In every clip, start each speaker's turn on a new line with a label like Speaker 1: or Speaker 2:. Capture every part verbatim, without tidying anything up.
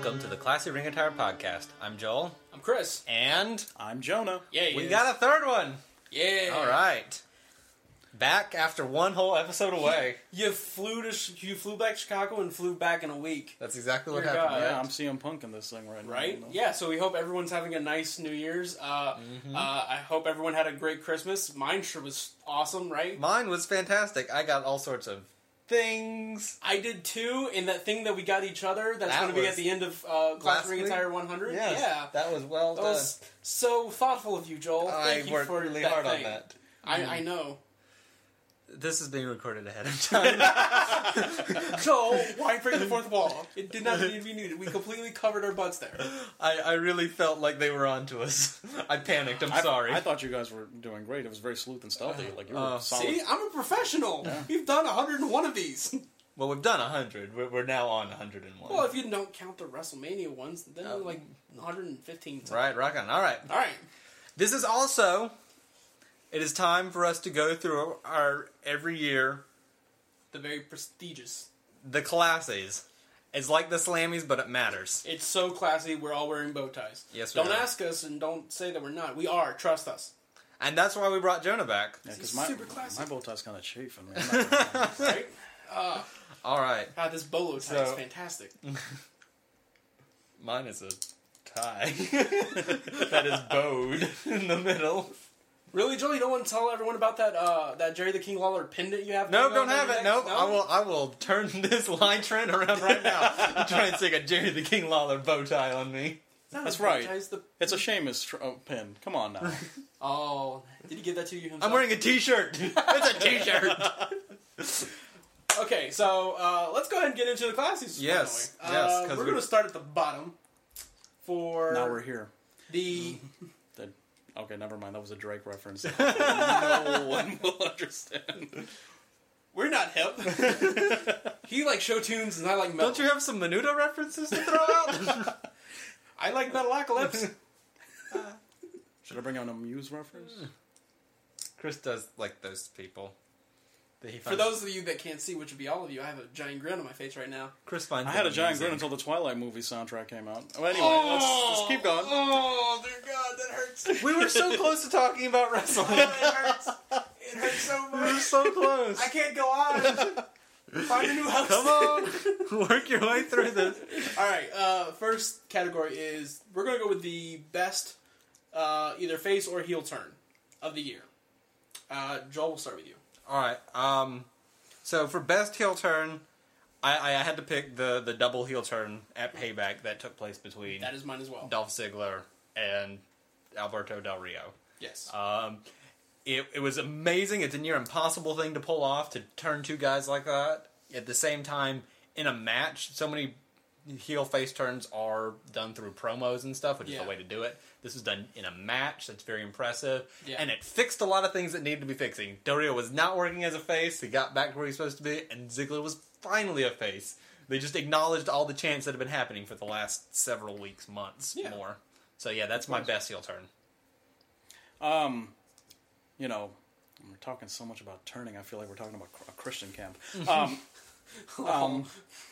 Speaker 1: welcome to the Classy Ring Attire Podcast. I'm Joel.
Speaker 2: I'm Chris.
Speaker 1: And
Speaker 3: I'm Jonah.
Speaker 2: Yeah,
Speaker 1: we is. got a third one.
Speaker 2: Yeah.
Speaker 1: All right. Back after one whole episode away.
Speaker 2: You flew to you flew back to Chicago and flew back in a week.
Speaker 1: That's exactly what
Speaker 2: Dear
Speaker 1: happened.
Speaker 2: God.
Speaker 1: Right?
Speaker 3: Yeah, I'm C M Punk in this thing right now.
Speaker 2: Right? Yeah, so we hope everyone's having a nice New Year's. Uh,
Speaker 1: mm-hmm.
Speaker 2: uh, I hope everyone had a great Christmas. Mine sure was awesome, right?
Speaker 1: Mine was fantastic. I got all sorts of things.
Speaker 2: I did too, and that thing that we got each other, that's
Speaker 1: That
Speaker 2: going to be
Speaker 1: was
Speaker 2: at the end of uh, Class Ring Attire one hundred.
Speaker 1: Yes,
Speaker 2: yeah.
Speaker 1: That was well
Speaker 2: That
Speaker 1: done.
Speaker 2: was so thoughtful of you, Joel. Thank
Speaker 1: I
Speaker 2: you
Speaker 1: worked
Speaker 2: for
Speaker 1: really
Speaker 2: that
Speaker 1: hard
Speaker 2: thing.
Speaker 1: on that.
Speaker 2: I, I know.
Speaker 1: This is being recorded ahead of time.
Speaker 2: So, why break the fourth wall? It did not need to be needed. We completely covered our butts there.
Speaker 1: I, I really felt like they were on to us. I panicked. I'm
Speaker 3: I,
Speaker 1: sorry.
Speaker 3: I thought you guys were doing great. It was very smooth and stealthy. Like you were
Speaker 1: Uh,
Speaker 3: solid.
Speaker 2: See, I'm a professional.
Speaker 3: Yeah.
Speaker 2: We've done one hundred one of these.
Speaker 1: Well, we've done one hundred. We're, we're now on one hundred one.
Speaker 2: Well, if you don't count the WrestleMania ones, then
Speaker 1: Oh.
Speaker 2: we're like one hundred fifteen.
Speaker 1: Right, rock on. All right.
Speaker 2: All right.
Speaker 1: This is also, it is time for us to go through our, every year,
Speaker 2: The very prestigious.
Speaker 1: the classies. It's like the Slammies, but it matters.
Speaker 2: It's so classy. We're all wearing bow ties.
Speaker 1: Yes, we
Speaker 2: Don't
Speaker 1: are.
Speaker 2: ask us and don't say that we're not. We are. Trust us.
Speaker 1: And that's why we brought Jonah back.
Speaker 3: Yeah, because
Speaker 2: It's
Speaker 3: my
Speaker 2: super classy.
Speaker 3: my bow tie's kind of chafing. Man. I'm not gonna lie.
Speaker 2: Right? Uh,
Speaker 1: All right.
Speaker 2: God, this bolo tie
Speaker 1: So-
Speaker 2: is fantastic.
Speaker 1: Mine is a tie that is bowed in the middle.
Speaker 2: Really, Joel? You don't want to tell everyone about that uh, that Jerry the King Lawler pendant you have?
Speaker 1: Nope,
Speaker 2: going
Speaker 1: don't
Speaker 2: on
Speaker 1: have
Speaker 2: your
Speaker 1: it.
Speaker 2: neck?
Speaker 1: Nope.
Speaker 2: No?
Speaker 1: I will. I will turn this line trend around right now. and try and stick a Jerry the King Lawler bow tie on me.
Speaker 2: It's not
Speaker 3: That's
Speaker 2: a bow
Speaker 3: right.
Speaker 2: tie, it's the-
Speaker 3: It's a Sheamus tr- oh, pin. Come on now.
Speaker 2: Oh, did he give that to you himself?
Speaker 1: I'm wearing a T-shirt. It's a T-shirt.
Speaker 2: Okay, so uh, let's go ahead and get into the classics.
Speaker 1: Yes,
Speaker 2: finally.
Speaker 1: yes,
Speaker 2: Uh,
Speaker 1: 'cause
Speaker 2: we're
Speaker 1: we-
Speaker 2: going to start at the bottom for
Speaker 3: Now we're here.
Speaker 2: the.
Speaker 3: The- okay, never mind. That was a Drake reference. No one will understand.
Speaker 2: We're not hip. He likes show tunes and I like metal.
Speaker 1: Don't you have some Menudo references to throw out?
Speaker 2: I like Metalocalypse.
Speaker 3: Should I bring out a Muse reference?
Speaker 1: Chris does like those people. That he
Speaker 2: For
Speaker 1: finds-
Speaker 2: those of you that can't see, which would be all of you, I have a giant grin on my face right now.
Speaker 1: Chris finds
Speaker 3: I had a
Speaker 1: them
Speaker 3: giant grin
Speaker 1: amusing.
Speaker 3: until the Twilight movie soundtrack came out. Oh, anyway, let's, let's keep going.
Speaker 2: Oh, dear God, that hurts.
Speaker 1: We were so close to talking about wrestling.
Speaker 2: it hurts. It hurts so
Speaker 1: We were
Speaker 2: much.
Speaker 1: so close.
Speaker 2: I can't go on. Find a new host.
Speaker 1: Come on, work your way through this.
Speaker 2: All right. Uh, first category is we're going to go with the best uh, either face or heel turn of the year. Uh, Joel, we'll start with you.
Speaker 1: All right. Um, so for best heel turn, I, I had to pick the the double heel turn at Payback that took place between
Speaker 2: That is mine as well.
Speaker 1: Dolph Ziggler and Alberto Del Rio.
Speaker 2: Yes.
Speaker 1: Um, it it was amazing. It's a near impossible thing to pull off, to turn two guys like that at the same time in a match. So many heel face turns are done through promos and stuff, which is
Speaker 2: Yeah.
Speaker 1: the way to do it. This is done in a match. That's very impressive.
Speaker 2: Yeah.
Speaker 1: And it fixed a lot of things that needed to be fixing. Del Rio was not working as a face. He got back to where he's supposed to be, and Ziggler was finally a face. They just acknowledged all the chants that have been happening for the last several weeks, months,
Speaker 2: Yeah.
Speaker 1: more. So yeah, that's my best heel turn.
Speaker 3: Um, you know, we're talking so much about turning. I feel like we're talking about a Christian camp. Um, um,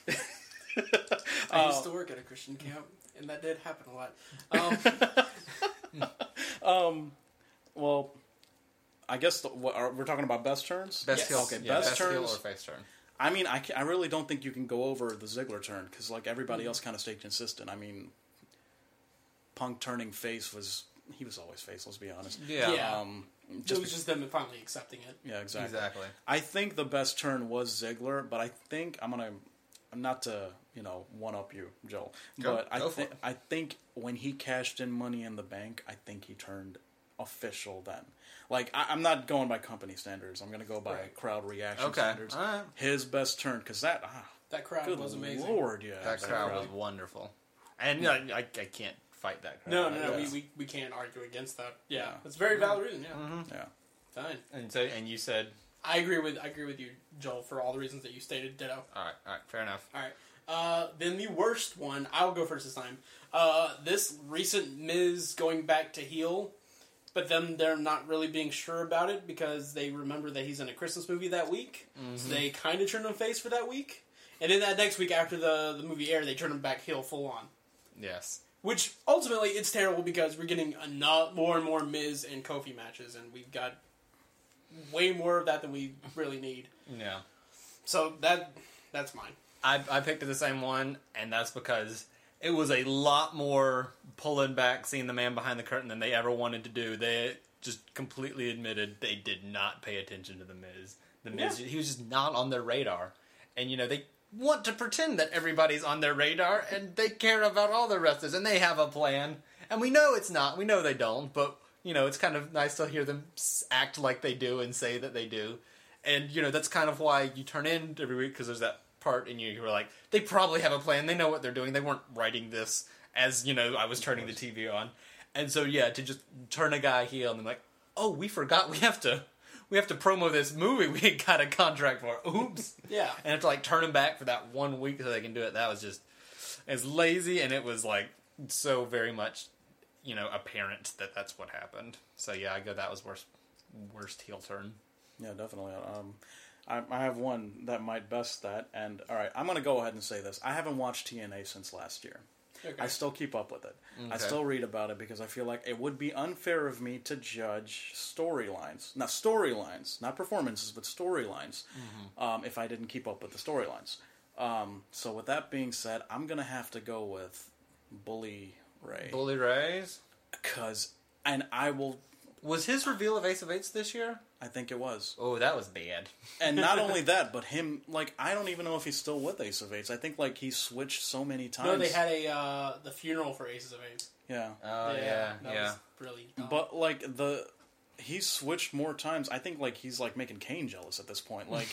Speaker 2: I used to work at a Christian camp, and that did happen a lot. Um,
Speaker 3: um, well, I guess the, what, are, we're talking about best turns.
Speaker 1: Best
Speaker 2: Yes.
Speaker 1: heel,
Speaker 3: Okay,
Speaker 1: yeah,
Speaker 3: best
Speaker 1: best heel
Speaker 3: turns.
Speaker 1: or face turn.
Speaker 3: I mean, I, ca- I really don't think you can go over the Ziggler turn because like everybody else kind of stayed consistent. I mean, Punk turning face was he was always face. Let's be honest.
Speaker 1: Yeah.
Speaker 2: Yeah.
Speaker 3: Um,
Speaker 2: it
Speaker 3: just
Speaker 2: was just them finally accepting it.
Speaker 3: yeah, exactly.
Speaker 1: Exactly.
Speaker 3: I think the best turn was Ziggler, but I think I'm gonna, I'm not to you know one up you, Joel,
Speaker 1: Go-
Speaker 3: but I
Speaker 1: go for
Speaker 3: think
Speaker 1: it.
Speaker 3: I think when he cashed in Money in the Bank, I think he turned official then. Like I, I'm not going by company standards. I'm gonna go by
Speaker 2: Right.
Speaker 3: crowd reaction
Speaker 1: Okay.
Speaker 3: standards.
Speaker 1: All right.
Speaker 3: His best turn because that ah,
Speaker 2: That crowd
Speaker 3: good
Speaker 2: was amazing.
Speaker 3: lord, yeah,
Speaker 1: That crowd was wonderful. And I, I, I can't fight that crowd.
Speaker 2: No, no, no.
Speaker 3: Yeah.
Speaker 2: We, we, we can't argue against that. Yeah,
Speaker 3: Yeah.
Speaker 2: it's a very valid reason. Yeah,
Speaker 1: Mm-hmm.
Speaker 3: yeah.
Speaker 2: fine.
Speaker 1: And so, and you said,
Speaker 2: I agree with I agree with you, Joel, for all the reasons that you stated. Ditto.
Speaker 1: all right, all right, fair enough.
Speaker 2: All right. Uh, then the worst one. I'll go first this time. Uh, this recent Miz going back to heel, but then they're not really being sure about it because they remember that he's in a Christmas movie that week, so they kind of turn him face for that week, and then that next week after the the movie aired, they turn him back heel full on.
Speaker 1: Yes.
Speaker 2: Which, ultimately, it's terrible because we're getting a lot more and more Miz and Kofi matches, and we've got way more of that than we really need.
Speaker 1: Yeah.
Speaker 2: So, that that's mine.
Speaker 1: I, I picked the same one, and that's because it was a lot more pulling back, seeing the man behind the curtain than they ever wanted to do. They just completely admitted they did not pay attention to the Miz. The Miz,
Speaker 2: Yeah.
Speaker 1: he was just not on their radar. And, you know, they want to pretend that everybody's on their radar, and they care about all the wrestlers, and they have a plan. And we know it's not. We know they don't, but, you know, it's kind of nice to hear them act like they do and say that they do. And, you know, that's kind of why you turn in every week, because there's that part in you who are like, they probably have a plan. They know what they're doing. They weren't writing this as, you know, I was turning the T V on. And so, yeah, to just turn a guy heel and then like, oh, we forgot we have to... We have to promo this movie we got a contract for. Oops.
Speaker 2: Yeah.
Speaker 1: And have to, like, turn him back for that one week so they can do it. That was just... It's lazy, and it was, like, so very much, you know, apparent that that's what happened. So, yeah, I go that was worst, worst heel turn.
Speaker 3: Yeah, definitely. Um, I, I have one that might best that. And, all right, I'm going to go ahead and say this. I haven't watched T N A since last year.
Speaker 2: Okay.
Speaker 3: I still keep up with it. I
Speaker 1: Okay.
Speaker 3: still read about it because I feel like it would be unfair of me to judge storylines. Not storylines, not performances, but storylines,
Speaker 1: Mm-hmm.
Speaker 3: um, if I didn't keep up with the storylines. Um, so with that being said, I'm going to have to go with Bully Ray.
Speaker 1: Bully Ray's?
Speaker 3: Because, and I will,
Speaker 1: Was his reveal of Ace of Eights this year?
Speaker 3: I think it was.
Speaker 1: Oh, that was bad.
Speaker 3: And not only that, but him, like, I don't even know if he's still with Ace of Eights. I think, like, he switched so many times.
Speaker 2: No, they had a uh, the funeral for Aces of Eights.
Speaker 3: Yeah.
Speaker 1: Oh, yeah,
Speaker 2: that
Speaker 1: yeah.
Speaker 2: was really dumb.
Speaker 3: But like the he's switched more times. I think like he's like making Kane jealous at this point. Like,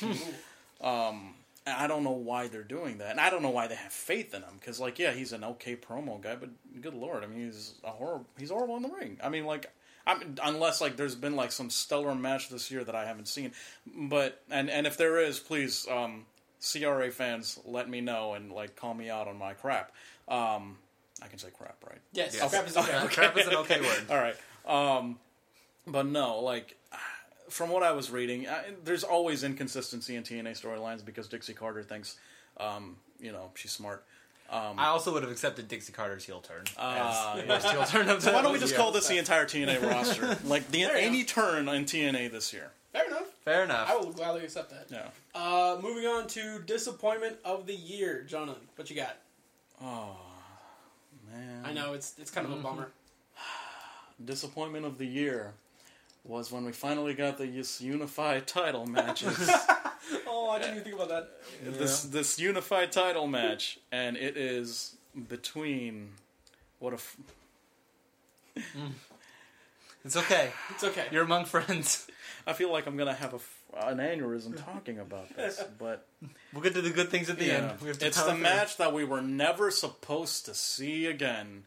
Speaker 3: um, and I don't know why they're doing that, and I don't know why they have faith in him. Because like, yeah, he's an okay promo guy, but good lord, I mean, he's a horrible. He's horrible in the ring. I mean, like, I mean, unless like there's been like some stellar match this year that I haven't seen. But and and if there is, please, um, C R A fans, let me know and like call me out on my crap. Um, I can say crap, right?
Speaker 2: yes,
Speaker 1: Yes.
Speaker 2: crap is okay.
Speaker 1: Okay. Crap is an okay word.
Speaker 3: All right. Um, but no, like, from what I was reading, I, there's always inconsistency in T N A storylines because Dixie Carter thinks, um, you know, she's smart. Um,
Speaker 1: I also would have accepted Dixie Carter's heel turn.
Speaker 3: Uh,
Speaker 1: as worst heel turn of the
Speaker 3: why don't we just
Speaker 1: year.
Speaker 3: call this the entire T N A roster? Like, the
Speaker 2: There you
Speaker 3: any turn in T N A this year.
Speaker 2: Fair enough.
Speaker 1: Fair enough.
Speaker 2: I will gladly accept that.
Speaker 3: Yeah.
Speaker 2: Uh, moving on to disappointment of the year, Jonathan. What you got?
Speaker 3: Oh, man.
Speaker 2: I know it's it's kind of a bummer.
Speaker 3: Disappointment of the year was when we finally got the this unified title matches.
Speaker 2: Oh, I didn't even think about that.
Speaker 3: This this unified title match, and it is between what a f-
Speaker 1: It's okay.
Speaker 2: It's okay.
Speaker 1: You're among friends.
Speaker 3: I feel like I'm gonna have a f- an aneurysm talking about this, but
Speaker 1: We'll get to the good things at the
Speaker 3: yeah.
Speaker 1: end. We have to
Speaker 3: It's
Speaker 1: power
Speaker 3: the
Speaker 1: through.
Speaker 3: match that we were never supposed to see again.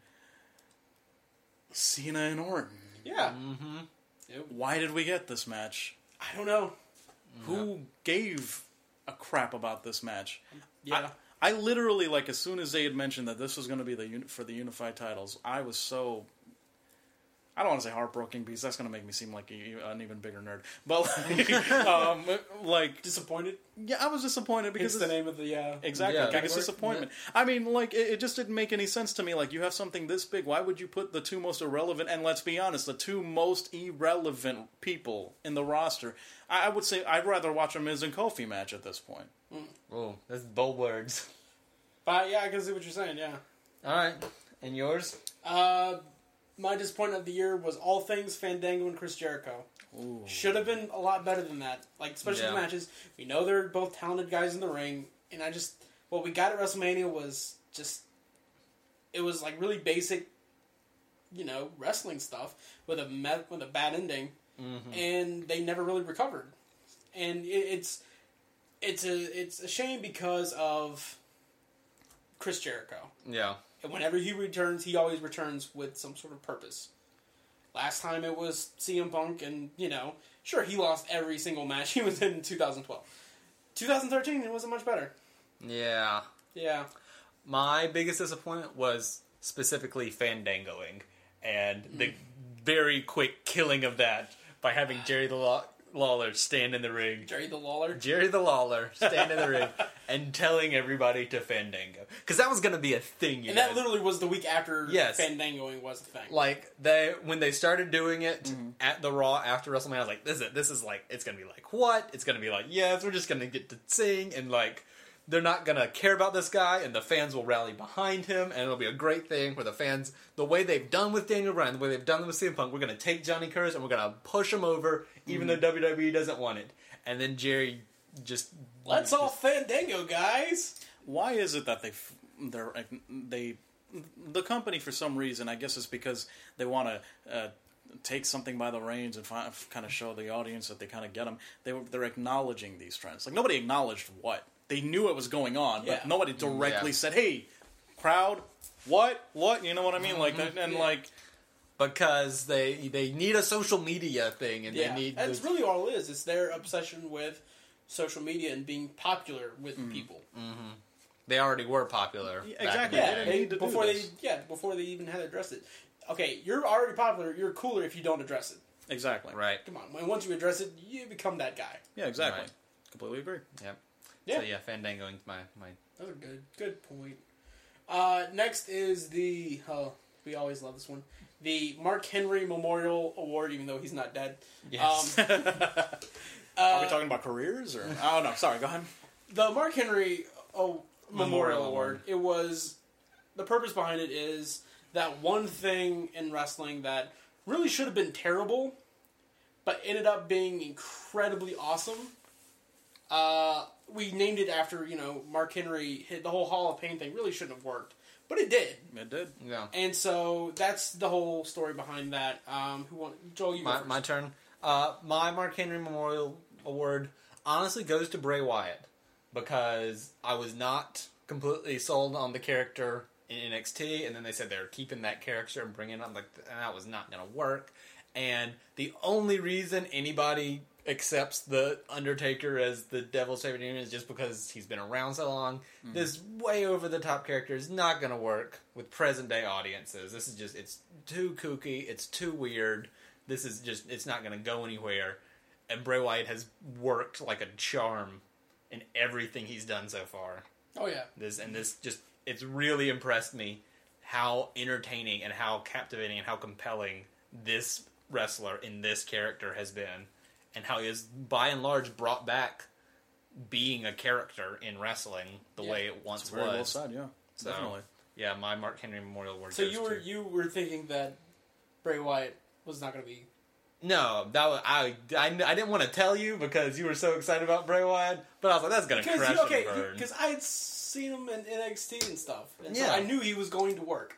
Speaker 3: Cena and Orton.
Speaker 2: Yeah.
Speaker 3: Why did we get this match?
Speaker 2: I don't know.
Speaker 3: Who gave a crap about this match?
Speaker 2: Yeah.
Speaker 3: I, I literally, like, as soon as they had mentioned that this was going to be the uni- for the unified titles, I was so... I don't want to say heartbroken because that's going to make me seem like a, an even bigger nerd. But, like, um, like...
Speaker 2: Disappointed.
Speaker 3: Yeah, I was disappointed because...
Speaker 2: It's the name of the uh,
Speaker 3: Exactly,
Speaker 1: Yeah.
Speaker 3: biggest
Speaker 2: category.
Speaker 3: disappointment. I mean, like, it, it just didn't make any sense to me. Like, you have something this big, why would you put the two most irrelevant, and let's be honest, the two most irrelevant people in the roster? I, I would say I'd rather watch a Miz and Kofi match at this point.
Speaker 1: Oh, that's bold words.
Speaker 2: But yeah, I can see what you're saying. Yeah.
Speaker 1: All right. And yours?
Speaker 2: Uh, my disappointment of the year was all things Fandango and Chris Jericho.
Speaker 3: Ooh.
Speaker 2: Should have been a lot better than that. Like, especially
Speaker 1: Yeah.
Speaker 2: the matches. We know they're both talented guys in the ring, and I just what we got at WrestleMania was just it was like really basic, you know, wrestling stuff with a met, with a bad ending,
Speaker 1: Mm-hmm.
Speaker 2: and they never really recovered. And it, it's it's a it's a shame because of Chris Jericho.
Speaker 1: Yeah.
Speaker 2: And whenever he returns, he always returns with some sort of purpose. Last time it was C M Punk, and, you know, sure, he lost every single match he was in in two thousand twelve. twenty thirteen, it wasn't much better.
Speaker 1: Yeah.
Speaker 2: Yeah.
Speaker 1: My biggest disappointment was specifically Fandangoing and the very quick killing of that by having Jerry the Lock Lawler stand in the ring.
Speaker 2: Jerry the Lawler.
Speaker 1: Jerry the Lawler stand in the ring and telling everybody to Fandango. Because that was going to be a thing, you
Speaker 2: And
Speaker 1: guys.
Speaker 2: that literally was the week after
Speaker 1: Yes.
Speaker 2: Fandangoing was a thing.
Speaker 1: Like, they when they started doing it at the Raw after WrestleMania, I was like, this is, this is like, it's going to be like, what? It's going to be like, yes, we're just going to get to sing, and like, they're not going to care about this guy, and the fans will rally behind him, and it'll be a great thing where the fans, the way they've done with Daniel Bryan, the way they've done with C M Punk, we're going to take Johnny Curtis and we're going to push him over, even though W W E doesn't want it. And then Jerry just...
Speaker 2: Let's all Fandango, guys!
Speaker 3: Why is it that they f- they're they the company, for some reason, I guess it's because they want to uh, take something by the reins and fi- kind of show the audience that they kind of get them. They were- they're acknowledging these trends. Like, nobody acknowledged what they knew it was going on,
Speaker 2: Yeah.
Speaker 3: but nobody directly
Speaker 1: Yeah.
Speaker 3: said, "Hey, crowd, what, what?" You know what I mean? Like that, and
Speaker 2: Yeah.
Speaker 3: like.
Speaker 1: Because they they need a social media thing, and
Speaker 2: Yeah,
Speaker 1: they need...
Speaker 2: that's
Speaker 1: the-
Speaker 2: really all it is. It's their obsession with social media and being popular with people.
Speaker 1: They already were popular.
Speaker 3: Yeah,
Speaker 1: back in
Speaker 3: exactly.
Speaker 1: the
Speaker 2: Yeah,
Speaker 3: They
Speaker 1: day.
Speaker 3: didn't need to do
Speaker 2: before they
Speaker 3: this.
Speaker 2: yeah before they even had to address it. Okay, you're already popular. You're cooler if you don't address it.
Speaker 3: Exactly.
Speaker 1: Right.
Speaker 2: Come on, when once you address it, you become that guy.
Speaker 3: Yeah, exactly.
Speaker 1: Right.
Speaker 3: Completely agree.
Speaker 1: Yep.
Speaker 2: Yeah.
Speaker 1: So yeah, Fandangoing's my, my...
Speaker 2: That's a good good point. Uh, next is the oh we always love this one, the Mark Henry Memorial Award, even though he's not dead.
Speaker 1: Yes.
Speaker 2: Um,
Speaker 3: Are we talking about careers or? Oh no, sorry. Go ahead.
Speaker 2: The Mark Henry oh, Memorial,
Speaker 1: Memorial
Speaker 2: Award.
Speaker 1: Award.
Speaker 2: It was the purpose behind it is that one thing in wrestling that really should have been terrible, but ended up being incredibly awesome. Uh, we named it after you know Mark Henry. Hit the whole Hall of Pain thing really shouldn't have worked, but it did,
Speaker 3: It did.
Speaker 1: yeah.
Speaker 2: and so that's the whole story behind that. Um, who want Joel? You go
Speaker 1: My,
Speaker 2: first.
Speaker 1: my turn. Uh, my Mark Henry Memorial Award honestly goes to Bray Wyatt because I was not completely sold on the character in N X T, and then they said they were keeping that character and bringing it up, like, and that was not going to work. And the only reason anybody accepts the Undertaker as the Devil's Favorite Demon is just because he's been around so long. Mm. This way over the top character is not going to work with present day audiences. This is just, it's too kooky, it's too weird. This is just, it's not going to go anywhere. And Bray Wyatt has worked like a charm in everything he's done so far.
Speaker 2: Oh yeah,
Speaker 1: This and this just, it's really impressed me how entertaining and how captivating and how compelling this wrestler in this character has been. And how he has, by and large, brought back being a character in wrestling the
Speaker 2: Yeah.
Speaker 1: way it once
Speaker 3: It's very
Speaker 1: was.
Speaker 3: well said. Yeah,
Speaker 1: So,
Speaker 3: definitely.
Speaker 1: yeah, my Mark Henry Memorial Award.
Speaker 2: so
Speaker 1: goes
Speaker 2: you were
Speaker 1: to-
Speaker 2: you were thinking that Bray Wyatt was not going to be.
Speaker 1: No, that was, I, I, I didn't want to tell you because you were so excited about Bray Wyatt, but I was like, that's going to
Speaker 2: Because
Speaker 1: crash
Speaker 2: you, okay,
Speaker 1: and burn.
Speaker 2: because I had seen him in N X T and stuff, and so
Speaker 1: Yeah.
Speaker 2: I knew he was going to work.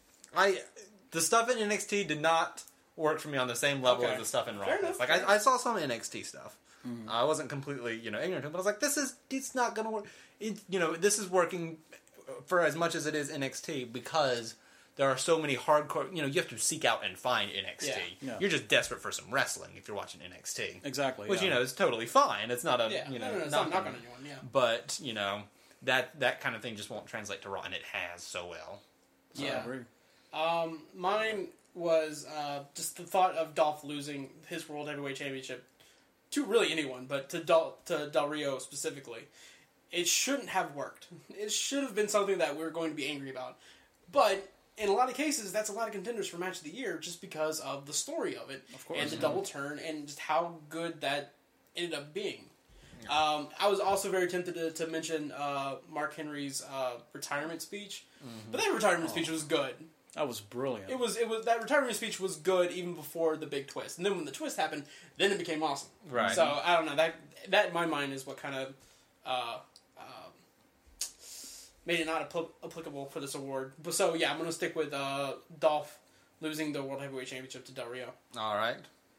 Speaker 1: I, the stuff in N X T did not work for me on the same level
Speaker 2: Okay.
Speaker 1: as the stuff in Raw.
Speaker 2: Fair enough,
Speaker 1: Like,
Speaker 2: fair
Speaker 1: I, I saw some N X T stuff. Mm-hmm. I wasn't completely, you know, ignorant to it, but I was like, this is, it's not going to work. It, you know, this is working for as much as it is N X T because there are so many hardcore, you know, you have to seek out and find N X T.
Speaker 2: Yeah.
Speaker 3: Yeah.
Speaker 1: You're just desperate for some wrestling if you're watching N X T.
Speaker 3: Exactly.
Speaker 1: Which,
Speaker 3: yeah.
Speaker 1: you know, is totally fine. It's not a,
Speaker 2: Yeah,
Speaker 1: you know,
Speaker 2: no, no, no, it's
Speaker 1: knocking.
Speaker 2: not knocking anyone. Yeah,
Speaker 1: But, you know, that that kind of thing just won't translate to Raw, and it has so well.
Speaker 3: I
Speaker 2: yeah.
Speaker 3: agree.
Speaker 2: Um, mine was uh, just the thought of Dolph losing his World Heavyweight Championship to really anyone, but to Del, to Del Rio specifically. It shouldn't have worked. It should have been something that we were going to be angry about. But in a lot of cases, that's a lot of contenders for Match of the Year just because of the story of it.
Speaker 3: Of course,
Speaker 2: and the
Speaker 3: yeah.
Speaker 2: double turn and just how good that ended up being. Um, I was also very tempted to, to mention uh, Mark Henry's uh, retirement speech. But that retirement speech was good.
Speaker 3: That was brilliant.
Speaker 2: It was it was that retirement speech was good even before the big twist, and then when the twist happened, then it became awesome.
Speaker 1: Right.
Speaker 2: So I don't know that that in my mind is what kind of uh, uh, made it not appl- applicable for this award. But so yeah, I'm gonna stick with uh, Dolph losing the World Heavyweight Championship to Del Rio.
Speaker 1: All right.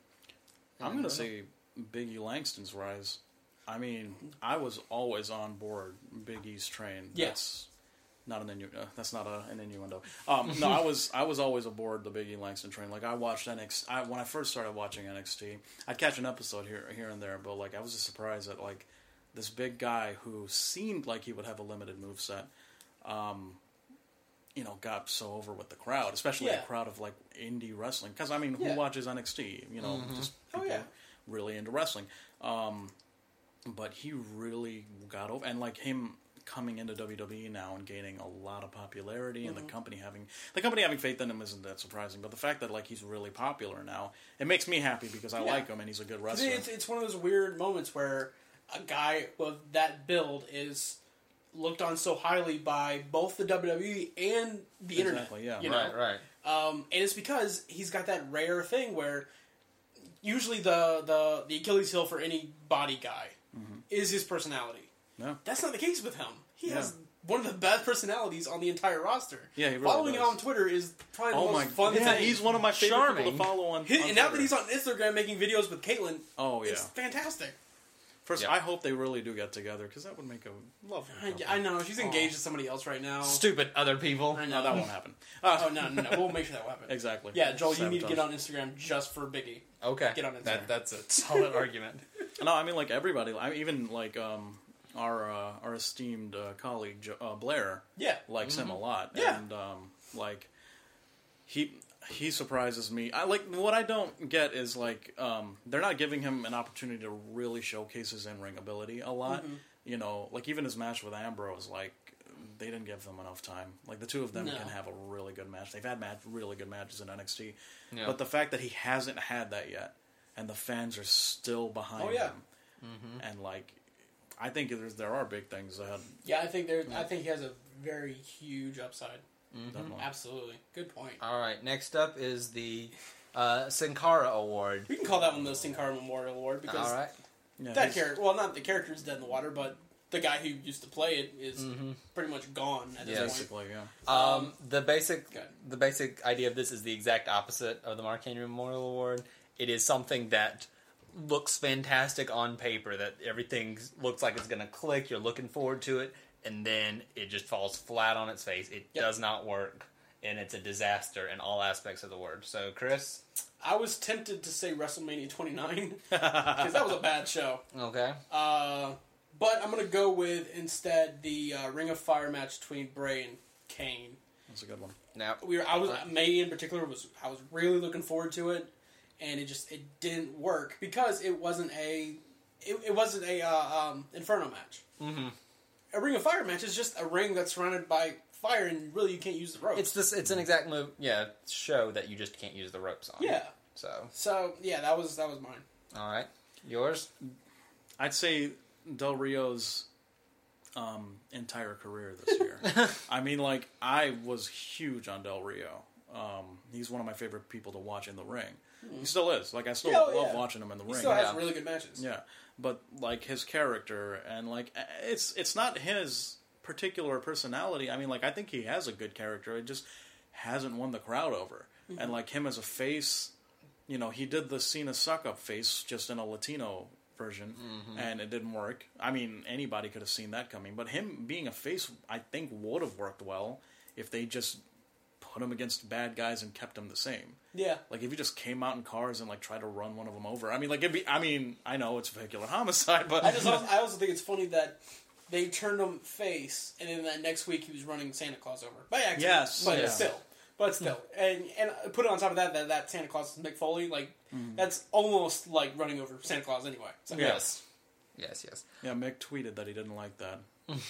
Speaker 3: I'm going to say Big E Langston's rise. I mean, I was always on board Big E's train.
Speaker 2: Yeah.
Speaker 3: That's not an innu- uh, that's not a, an innuendo. Um, no, I was I was always aboard the Big E Langston train. Like I watched N X T I, when I first started watching N X T. I'd catch an episode here here and there, but like I was just surprised that like this big guy who seemed like he would have a limited moveset, um, you know, got so over with the crowd, especially
Speaker 2: Yeah.
Speaker 3: the crowd of like indie wrestling. Because I mean, who
Speaker 2: Yeah.
Speaker 3: watches N X T? You know, just
Speaker 2: Oh,
Speaker 3: people
Speaker 2: yeah.
Speaker 3: really into wrestling. Um, but he really got over, and like him coming into W W E now and gaining a lot of popularity, and mm-hmm. the company having the company having faith in him isn't that surprising. But the fact that like he's really popular now, it makes me happy because I yeah. like him and he's a good wrestler.
Speaker 2: It's, it's one of those weird moments where a guy with that build is looked on so highly by both the W W E and the
Speaker 3: exactly,
Speaker 2: internet.
Speaker 3: Yeah,
Speaker 2: you
Speaker 1: right,
Speaker 2: know?
Speaker 1: right.
Speaker 2: Um, and it's because he's got that rare thing where usually the the, the Achilles heel for any body guy mm-hmm. is his personality.
Speaker 3: No.
Speaker 2: That's not the case with him. He
Speaker 3: yeah.
Speaker 2: has one of the best personalities on the entire roster.
Speaker 3: Yeah, he really
Speaker 2: Following
Speaker 3: does.
Speaker 2: him on Twitter is probably
Speaker 3: oh
Speaker 2: the most
Speaker 3: my,
Speaker 2: fun
Speaker 3: yeah,
Speaker 2: thing.
Speaker 3: He's one of my favorite
Speaker 1: Charming.
Speaker 3: people to follow on,
Speaker 2: His,
Speaker 3: on
Speaker 2: And now
Speaker 3: Twitter.
Speaker 2: that he's on Instagram making videos with Caitlyn,
Speaker 3: oh yeah,
Speaker 2: it's fantastic.
Speaker 3: First,
Speaker 1: yeah.
Speaker 3: I hope they really do get together because that would make a lovely couple.
Speaker 2: I, I know she's engaged oh. to somebody else right now.
Speaker 1: Stupid other people.
Speaker 2: I know
Speaker 3: no, that won't happen.
Speaker 2: Uh, oh no, no, no, we'll make sure that will happen.
Speaker 3: Exactly.
Speaker 2: Yeah, Joel,
Speaker 3: Sabotage.
Speaker 2: you need to get on Instagram just for Biggie.
Speaker 1: Okay,
Speaker 2: get on Instagram.
Speaker 1: That, that's a solid argument.
Speaker 3: No, I mean like everybody. I mean, even like um, our uh, our esteemed uh, colleague jo- uh, Blair.
Speaker 2: Yeah,
Speaker 3: likes
Speaker 2: mm-hmm.
Speaker 3: him a lot.
Speaker 2: Yeah,
Speaker 3: and um, like he. He surprises me. I like what I don't get is like um, they're not giving him an opportunity to really showcase his in-ring ability a lot. Mm-hmm. You know, like even his match with Ambrose, like they didn't give them enough time. Like the two of them
Speaker 2: no.
Speaker 3: can have a really good match. They've had match, really good matches in N X T,
Speaker 1: yeah.
Speaker 3: but the fact that he hasn't had that yet, and the fans are still behind
Speaker 2: oh, yeah.
Speaker 3: him, mm-hmm. and like I think there's there are big things ahead.
Speaker 2: Yeah, I think there. Yeah. I think he has a very huge upside.
Speaker 3: Mm-hmm.
Speaker 2: Absolutely. Good point.
Speaker 1: All right, next up is the uh, Sin Cara Award.
Speaker 2: We can call that one the Sin Cara Memorial Award because
Speaker 1: All right.
Speaker 3: yeah,
Speaker 2: that character, well, not the character is dead in the water, but the guy who used to play it is
Speaker 1: mm-hmm. pretty
Speaker 2: much gone at this
Speaker 1: yes.
Speaker 2: point.
Speaker 3: Basically, yeah.
Speaker 1: Um, the basic
Speaker 2: okay.
Speaker 1: the basic idea of this is the exact opposite of the Mark Henry Memorial Award. It is something that looks fantastic on paper, that everything looks like it's going to click, you're looking forward to it, and then it just falls flat on its face. It yep. does not work, and it's a disaster in all aspects of the word. So, Chris?
Speaker 2: I was tempted to say WrestleMania twenty-nine, because that was a bad show.
Speaker 1: Okay.
Speaker 2: Uh, but I'm going to go with, instead, the uh, Ring of Fire match between Bray and Kane.
Speaker 3: That's a good one.
Speaker 1: Now,
Speaker 2: we were, I was, May in particular, was I was really looking forward to it, and it just it didn't work, because it wasn't a, it, it wasn't a uh, um, Inferno match.
Speaker 1: Mm-hmm.
Speaker 2: A Ring of Fire match is just a ring that's surrounded by fire, and really you can't use the ropes.
Speaker 1: It's this. It's an exact move. Yeah, show that you just can't use the ropes on.
Speaker 2: Yeah.
Speaker 1: So.
Speaker 2: So yeah, that was that was mine.
Speaker 1: All right, yours.
Speaker 3: I'd say Del Rio's um, entire career this year. I mean, like I was huge on Del Rio. Um, he's one of my favorite people to watch in the ring. Mm-hmm. He still is. Like I still
Speaker 2: yeah,
Speaker 3: love
Speaker 2: yeah.
Speaker 3: watching him in the
Speaker 2: he
Speaker 3: ring.
Speaker 2: He still has
Speaker 1: yeah.
Speaker 2: really good matches.
Speaker 3: Yeah. But like his character and like it's it's not his particular personality. I mean, like I think he has a good character. It just hasn't won the crowd over. Mm-hmm. And like him as a face, you know, he did the Cena suck up face just in a Latino version, mm-hmm. and it didn't work. I mean, anybody could have seen that coming. But him being a face, I think would have worked well if they just put him against bad guys and kept him the same.
Speaker 2: Yeah.
Speaker 3: Like, if he just came out in cars and, like, tried to run one of them over. I mean, like, it'd be... I mean, I know it's vehicular homicide, but...
Speaker 2: I just also, I also think it's funny that they turned him face, and then that next week he was running Santa Claus over. By accident.
Speaker 3: Yes.
Speaker 2: But
Speaker 3: yeah.
Speaker 2: still. But still. and and put it on top of that, that, that Santa Claus is Mick Foley, like, mm. that's almost like running over Santa Claus anyway. So,
Speaker 1: yes. Yes, yes.
Speaker 3: Yeah, Mick tweeted that he didn't like that.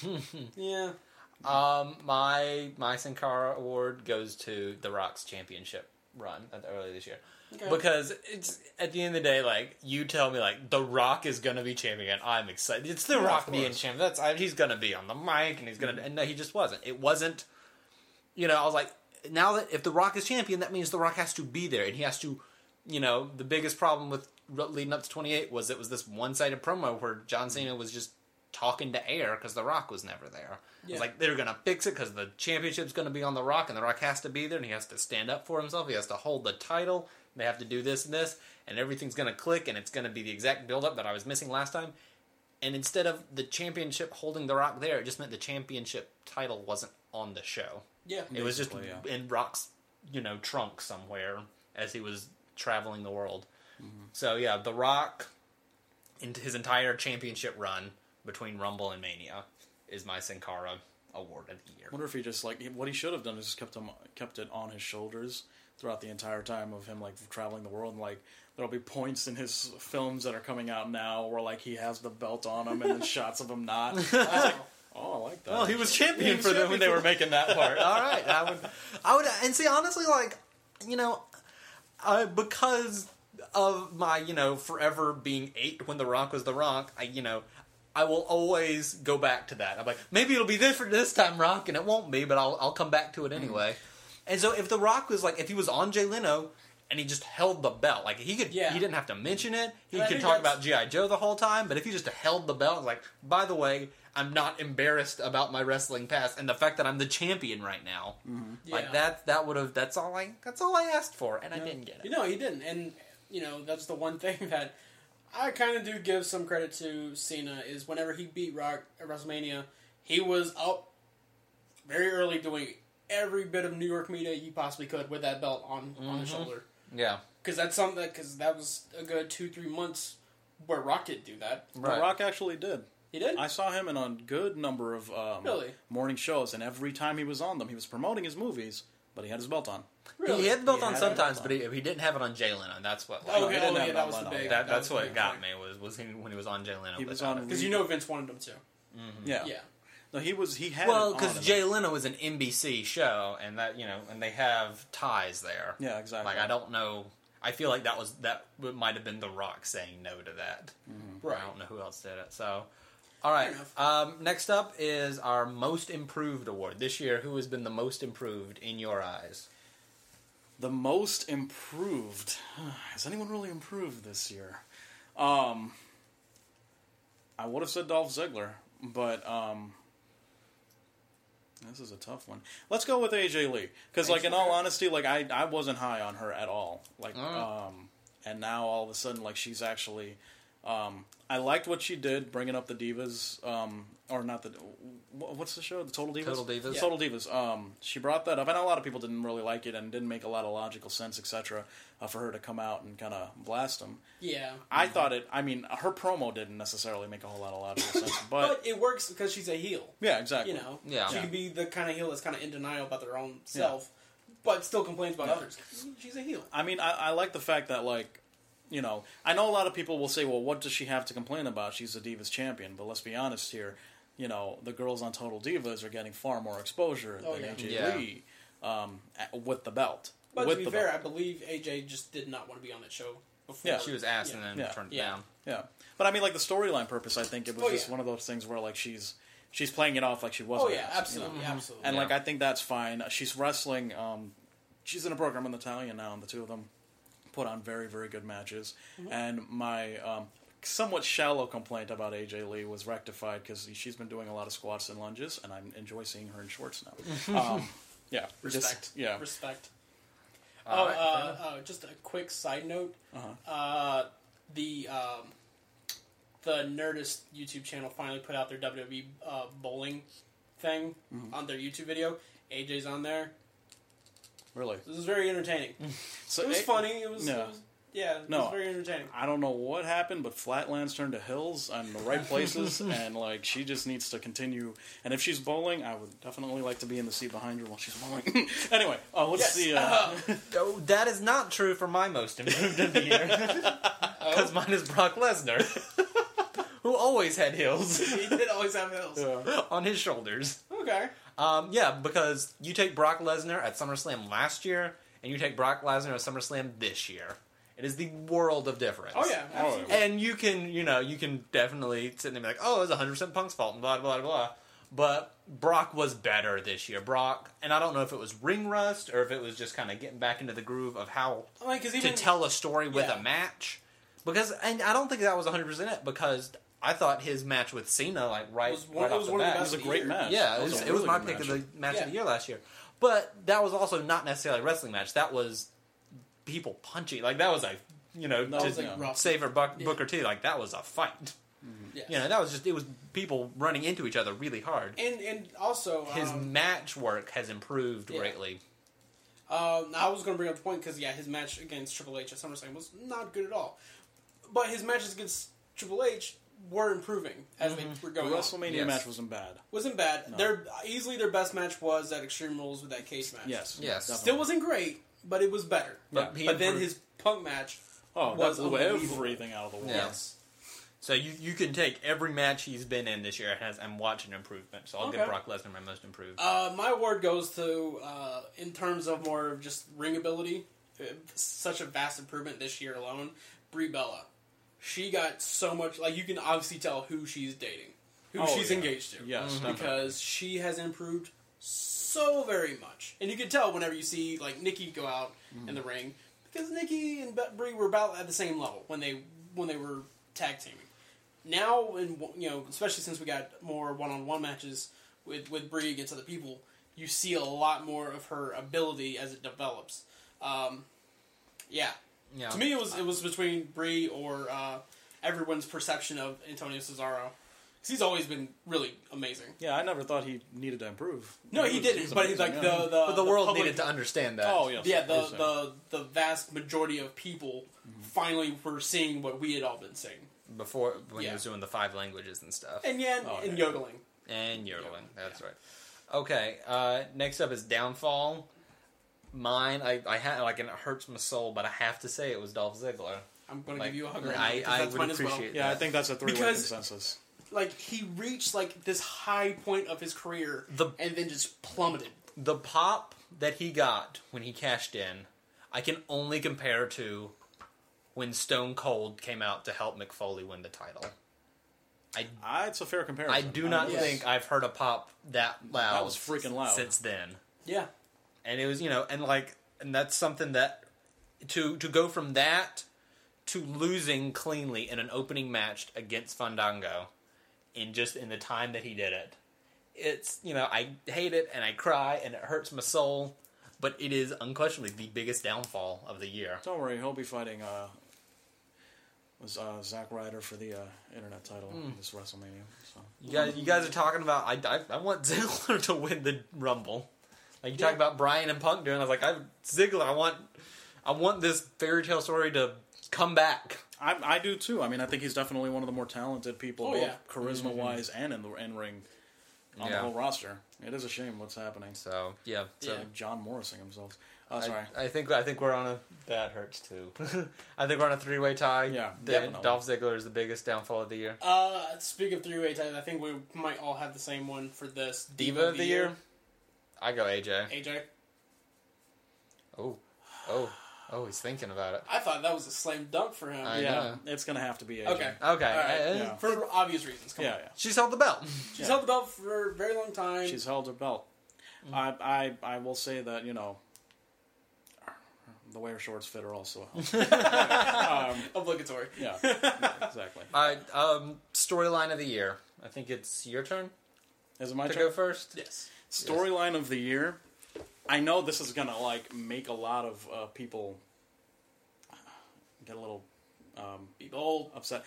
Speaker 2: yeah.
Speaker 1: Um, my my Sin Cara award goes to The Rock's championship run at the early this year. Okay. Because it's at the end of the day, like you tell me, like The Rock is gonna be champion. I'm excited. It's The yeah, Rock being champion. That's I, he's gonna be on the mic, and he's gonna. Mm-hmm. And no, he just wasn't. It wasn't. You know, I was like, now that if The Rock is champion, that means The Rock has to be there, and he has to. You know, the biggest problem with leading up to twenty-eight was it was this one-sided promo where John Cena was just talking to air because The Rock was never there. Yeah. It's like they're going to fix it because the championship's going to be on The Rock, and The Rock has to be there, and he has to stand up for himself. He has to hold the title. They have to do this and this, and everything's going to click, and it's going to be the exact build-up that I was missing last time. And instead of the championship holding The Rock there, it just meant the championship title wasn't on the show.
Speaker 2: Yeah,
Speaker 1: it was just
Speaker 3: yeah.
Speaker 1: in Rock's, you know, trunk somewhere as he was traveling the world. Mm-hmm. So yeah, The Rock, into his entire championship run between Rumble and Mania, is my Sin Cara award of the year.
Speaker 3: I wonder if he just like what he should have done is just kept him kept it on his shoulders throughout the entire time of him like traveling the world. And, like there'll be points in his films that are coming out now where like he has the belt on him, and then shots of him not. I was like, oh, I like that.
Speaker 1: Well, he was champion
Speaker 3: He was
Speaker 1: for them
Speaker 3: champion
Speaker 1: when they
Speaker 3: for
Speaker 1: were
Speaker 3: them.
Speaker 1: making that part. All right, I would, I would, and see, honestly, like, you know, uh, because of my, you know, forever being eight when The Rock was The Rock, I, you know, I will always go back to that. I'm like, maybe it'll be different this time, Rock, and it won't be, but I'll, I'll come back to it anyway. And so, if The Rock was like, if he was on Jay Leno. And he just held the belt. Like, he could,
Speaker 2: Yeah.
Speaker 1: he didn't have to mention it. He
Speaker 2: And I
Speaker 1: could
Speaker 2: think
Speaker 1: talk
Speaker 2: that's-
Speaker 1: about G I. Joe the whole time. But if he just held the belt, like, by the way, I'm not embarrassed about my wrestling past and the fact that I'm the champion right now.
Speaker 2: Yeah.
Speaker 1: Like that, that would have. That's all I. That's all I asked for, and I didn't get it.
Speaker 2: You know, he didn't. And, you know, that's the one thing that I kind of do give some credit to Cena is whenever he beat Rock at WrestleMania, he was up very early doing every bit of New York media he possibly could with that belt on, on his shoulder.
Speaker 1: Yeah,
Speaker 2: Because that's something that, because that was a good two, three months where Rock didn't do that.
Speaker 1: right.
Speaker 3: The Rock actually did.
Speaker 2: He did?
Speaker 3: I saw him in a good number of um,
Speaker 2: Really?
Speaker 3: morning shows, and every time he was on them, he was promoting his movies, but he had his belt on.
Speaker 2: Really?
Speaker 1: He had the belt
Speaker 3: He
Speaker 1: on
Speaker 3: had the
Speaker 1: sometimes,
Speaker 3: belt
Speaker 1: but he, he didn't have it on Jay Leno. And that's what.
Speaker 2: Oh,
Speaker 1: Like,
Speaker 2: okay,
Speaker 3: he didn't
Speaker 2: oh,
Speaker 3: have
Speaker 2: yeah,
Speaker 3: that
Speaker 2: that was
Speaker 3: one
Speaker 2: the
Speaker 3: on.
Speaker 2: big.
Speaker 1: that,
Speaker 2: that
Speaker 1: that's
Speaker 2: was
Speaker 1: what
Speaker 2: the big
Speaker 1: got
Speaker 2: thing.
Speaker 1: me was was he, when he was on Jay Leno.
Speaker 3: He
Speaker 1: but
Speaker 3: was
Speaker 1: that
Speaker 3: on-
Speaker 2: Because you know Vince wanted him to.
Speaker 3: Yeah.
Speaker 2: Yeah.
Speaker 3: No, he was. He had.
Speaker 1: Well,
Speaker 3: it on
Speaker 1: because
Speaker 3: him.
Speaker 1: Jay Leno is an N B C show, and that you know, and they have ties there.
Speaker 3: Yeah, exactly.
Speaker 1: Like I don't know. I feel like that was that might have been The Rock saying no to that.
Speaker 2: Right.
Speaker 1: I don't know who else did it. So, all right.
Speaker 2: Fair enough.
Speaker 1: Um, next up is our most improved award this year. Who has been the most improved in your eyes?
Speaker 3: The most improved. Has anyone really improved this year? Um, I would have said Dolph Ziggler, but um, this is a tough one. Let's go with A J Lee, because, like, in all honesty, like I, I wasn't high on her at all. Like,
Speaker 1: Mm.
Speaker 3: um, and now all of a sudden, like, she's actually. Um, I liked what she did, bringing up the Divas, um, or not the. wh- What's the show? The Total Divas.
Speaker 1: Total Divas.
Speaker 2: Yeah.
Speaker 3: Total Divas. Um, she brought that up, and a lot of people didn't really like it, and didn't make a lot of logical sense, et cetera, uh, for her to come out and kind of blast them.
Speaker 2: Yeah.
Speaker 3: I thought it. I mean, her promo didn't necessarily make a whole lot of logical sense, but,
Speaker 2: But it works because she's a heel.
Speaker 3: yeah, exactly.
Speaker 2: You know,
Speaker 1: Yeah.
Speaker 2: she
Speaker 1: Yeah.
Speaker 2: can be the kind of heel that's kind of in denial about their own self, but still complains about others. She's a heel.
Speaker 3: I mean, I, I like the fact that, like, you know, I know a lot of people will say, well, what does she have to complain about? She's a Divas champion. But let's be honest here. You know, the girls on Total Divas are getting far more exposure
Speaker 2: Oh,
Speaker 3: than
Speaker 2: yeah.
Speaker 3: A J
Speaker 1: Yeah.
Speaker 3: Lee um, at- with the belt.
Speaker 2: But
Speaker 3: with
Speaker 2: to be
Speaker 3: the
Speaker 2: fair,
Speaker 3: belt.
Speaker 2: I believe A J just did not want to be on that show before.
Speaker 3: Yeah.
Speaker 1: She was asked
Speaker 2: Yeah.
Speaker 1: and then
Speaker 3: Yeah.
Speaker 1: turned it
Speaker 2: Yeah.
Speaker 1: down.
Speaker 3: Yeah, but I mean, like the storyline purpose, I think it was
Speaker 2: Oh,
Speaker 3: just
Speaker 2: yeah.
Speaker 3: one of those things where like she's she's playing it off like she
Speaker 2: Oh
Speaker 3: wasn't.
Speaker 2: yeah,
Speaker 3: asked, you
Speaker 2: absolutely,
Speaker 3: know?
Speaker 2: absolutely.
Speaker 3: And
Speaker 1: Yeah.
Speaker 3: like I think that's fine. She's wrestling. Um, she's in a program in Italian now, and the two of them put on very very good matches.
Speaker 2: Mm-hmm.
Speaker 3: And my um, somewhat shallow complaint about A J Lee was rectified because she's been doing a lot of squats and lunges, and I enjoy seeing her in shorts now. um, yeah, just-
Speaker 2: Respect.
Speaker 3: yeah,
Speaker 2: Respect.
Speaker 1: All
Speaker 2: oh,
Speaker 1: right, fair
Speaker 2: uh,
Speaker 1: enough.
Speaker 2: uh, just a quick side note.
Speaker 3: Uh-huh.
Speaker 2: Uh, the um, the Nerdist YouTube channel finally put out their W W E uh, bowling thing
Speaker 3: Mm-hmm.
Speaker 2: on their YouTube video. A J's on there.
Speaker 3: really.
Speaker 2: This was very entertaining.
Speaker 3: So
Speaker 2: It was
Speaker 3: it-
Speaker 2: funny. It was,
Speaker 3: Yeah.
Speaker 2: it was yeah, it
Speaker 3: No.
Speaker 2: was very entertaining.
Speaker 3: I don't know what happened, but Flatlands turned to hills and the right places, and like she just needs to continue. And if she's bowling, I would definitely like to be in the seat behind her while she's bowling. Anyway, uh, what's
Speaker 2: Yes.
Speaker 3: the? Uh,
Speaker 1: Oh, that is not true for my most improved of the year. Because mine is Brock Lesnar, who always had heels
Speaker 2: He did always have hills.
Speaker 1: on his shoulders.
Speaker 2: Okay.
Speaker 1: Um, yeah, because you take Brock Lesnar at SummerSlam last year, and you take Brock Lesnar at SummerSlam this year. It is the world of difference.
Speaker 2: Oh yeah, absolutely.
Speaker 1: And you can, you know, you can definitely sit there and be like, oh, it's one hundred percent Punk's fault, and blah, blah, blah. But Brock was better this year. Brock, and I don't know if it was ring rust, or if it was just kind of getting back into the groove of how
Speaker 2: I mean, 'cause
Speaker 1: to
Speaker 2: even
Speaker 1: tell a story with
Speaker 2: Yeah.
Speaker 1: a match. Because, and I don't think that was one hundred percent it, because I thought his match with Cena, like, right,
Speaker 2: was one-
Speaker 1: right
Speaker 2: it
Speaker 1: off
Speaker 2: was
Speaker 1: the
Speaker 2: one of the
Speaker 1: bat.
Speaker 3: it
Speaker 2: best
Speaker 3: was a
Speaker 2: of the
Speaker 3: great
Speaker 2: year.
Speaker 3: match.
Speaker 1: Yeah,
Speaker 3: That
Speaker 1: it was,
Speaker 3: a
Speaker 1: it was
Speaker 3: really
Speaker 1: my
Speaker 3: good
Speaker 1: pick
Speaker 3: match.
Speaker 1: of the match
Speaker 2: Yeah.
Speaker 1: of the year last year. But that was also not necessarily a wrestling match. That was people punching. Like, that was a, you know,
Speaker 3: That
Speaker 1: to
Speaker 3: was, like,
Speaker 2: rough.
Speaker 1: savor Buck,
Speaker 2: Yeah.
Speaker 1: Booker T, like, that was a fight.
Speaker 2: Yes.
Speaker 1: You know, that was just, it was people running into each other really hard.
Speaker 2: and and also
Speaker 1: His
Speaker 2: um,
Speaker 1: match work has improved
Speaker 2: yeah.
Speaker 1: greatly.
Speaker 2: Um, I was going to bring up the point because yeah, his match against Triple H at SummerSlam was not good at all, but his matches against Triple H were improving as they were
Speaker 3: the
Speaker 2: going. on.
Speaker 3: WrestleMania
Speaker 1: Yes.
Speaker 3: match wasn't bad.
Speaker 2: Wasn't bad. Their easily their best match was that Extreme Rules with that cage match.
Speaker 3: Yes,
Speaker 1: Yes.
Speaker 3: definitely.
Speaker 2: still wasn't great, but it was better.
Speaker 1: But
Speaker 2: But,
Speaker 1: he
Speaker 2: then
Speaker 1: improved-
Speaker 2: his Punk match
Speaker 3: Oh,
Speaker 2: was
Speaker 3: that blew
Speaker 2: unbelievable.
Speaker 3: everything out of the water.
Speaker 1: Yeah.
Speaker 2: Yes.
Speaker 1: So you, you can take every match he's been in this year has and watch an improvement. So I'll
Speaker 2: Okay.
Speaker 1: give Brock Lesnar my most improved.
Speaker 2: Uh, my award goes to, uh, in terms of more of just ring ability, uh, such a vast improvement this year alone, Brie Bella. She got so much, like, you can obviously tell who she's dating, who
Speaker 3: Oh,
Speaker 2: she's
Speaker 3: yeah.
Speaker 2: engaged to.
Speaker 3: Yes, definitely.
Speaker 2: Because she has improved so very much. And you can tell whenever you see, like, Nikki go out in the ring, because Nikki and Brie were about at the same level when they when they were tag teaming. Now, and you know, especially since we got more one-on-one matches with with Brie against other people, you see a lot more of her ability as it develops. Um, yeah,
Speaker 1: Yeah.
Speaker 2: to me, it was it was between Brie or uh, everyone's perception of Antonio Cesaro, because he's always been really amazing.
Speaker 3: Yeah, I never thought he needed to improve.
Speaker 2: No, he
Speaker 3: was-
Speaker 2: didn't,
Speaker 3: was
Speaker 2: but he's like
Speaker 3: amazing,
Speaker 2: the,
Speaker 3: yeah.
Speaker 2: the
Speaker 1: but the, world
Speaker 2: public-
Speaker 1: needed to understand that.
Speaker 3: Oh, yes.
Speaker 2: yeah
Speaker 3: of
Speaker 2: the,
Speaker 3: course,
Speaker 2: the the vast majority of people finally were seeing what we had all been seeing,
Speaker 1: Before, when
Speaker 2: Yeah.
Speaker 1: he was doing the five languages and stuff.
Speaker 2: and yeah,
Speaker 3: Oh,
Speaker 2: and
Speaker 3: yeah.
Speaker 2: yodeling.
Speaker 1: And yodeling.
Speaker 2: Yeah.
Speaker 1: That's right. Okay. Uh, next up is Downfall. Mine, I, I had like, and it hurts my soul, but I have to say it was Dolph Ziggler.
Speaker 2: I'm going to
Speaker 1: Like,
Speaker 2: give you a hug right
Speaker 1: I-
Speaker 2: now, because
Speaker 1: I
Speaker 2: that's
Speaker 1: would
Speaker 2: mine as well.
Speaker 1: appreciate
Speaker 3: Yeah, I think that's a three-way
Speaker 2: Because-
Speaker 3: consensus.
Speaker 2: Like, he reached like this high point of his career,
Speaker 1: The-
Speaker 2: and then just plummeted.
Speaker 1: The pop that he got when he cashed in, I can only compare to when Stone Cold came out to help Mick Foley win the title. I
Speaker 3: Ah, it's a fair comparison.
Speaker 1: I do not
Speaker 2: Yes.
Speaker 1: think I've heard a pop that loud.
Speaker 3: That was freaking loud.
Speaker 1: since then.
Speaker 2: Yeah,
Speaker 1: And it was, you know, and like, and that's something that to to go from that to losing cleanly in an opening match against Fandango in just in the time that he did it. It's, you know, I hate it and I cry and it hurts my soul, but it is unquestionably the biggest downfall of the year.
Speaker 3: Don't worry, he'll be fighting uh, was uh, Zack Ryder for the uh, internet title this WrestleMania. So.
Speaker 1: You guys, you guys are talking about. I, I, I want Ziggler to win the Rumble. Like you
Speaker 2: Yeah.
Speaker 1: talk about Bryan and Punk doing. I was like, I Ziggler. I want, I want this fairy tale story to come back.
Speaker 3: I, I do too. I mean, I think he's definitely one of the more talented people,
Speaker 2: Oh,
Speaker 3: both
Speaker 2: yeah.
Speaker 3: charisma wise and in the in ring on
Speaker 1: Yeah.
Speaker 3: the whole roster. It is a shame what's happening.
Speaker 1: So yeah, so
Speaker 2: Yeah.
Speaker 3: John Morrising himself. Oh,
Speaker 1: I,
Speaker 3: sorry.
Speaker 1: I think I think we're on a that hurts too. I think we're on a three way tie.
Speaker 3: Yeah,
Speaker 1: The-
Speaker 3: definitely.
Speaker 1: Dolph Ziggler is the biggest downfall of the year.
Speaker 2: Uh, speaking of three-way ties, I think we might all have the same one for this.
Speaker 1: Diva of the year. I go A J.
Speaker 2: A J.
Speaker 1: Oh, oh, oh, he's thinking about it.
Speaker 2: I thought that was a slam dunk for him.
Speaker 1: I
Speaker 3: yeah,
Speaker 1: know.
Speaker 3: it's gonna have to be A J.
Speaker 2: Okay.
Speaker 1: Okay,
Speaker 2: All right.
Speaker 1: uh,
Speaker 3: Yeah.
Speaker 2: For obvious reasons. Come
Speaker 3: Yeah,
Speaker 2: on.
Speaker 3: yeah.
Speaker 1: she's held the belt.
Speaker 2: She's
Speaker 3: Yeah.
Speaker 2: held the belt for a very long time.
Speaker 3: She's held her belt. I, I I will say that, you know, the way her shorts fit her also helps. um,
Speaker 2: obligatory.
Speaker 3: yeah, yeah, exactly.
Speaker 1: All right, um, storyline of the year. I think it's your turn
Speaker 3: Is it my
Speaker 1: to
Speaker 3: turn?
Speaker 1: go first.
Speaker 2: Yes.
Speaker 3: Storyline of the year. I know this is gonna like make a lot of uh, people get a little um,
Speaker 2: Be bold.
Speaker 3: upset.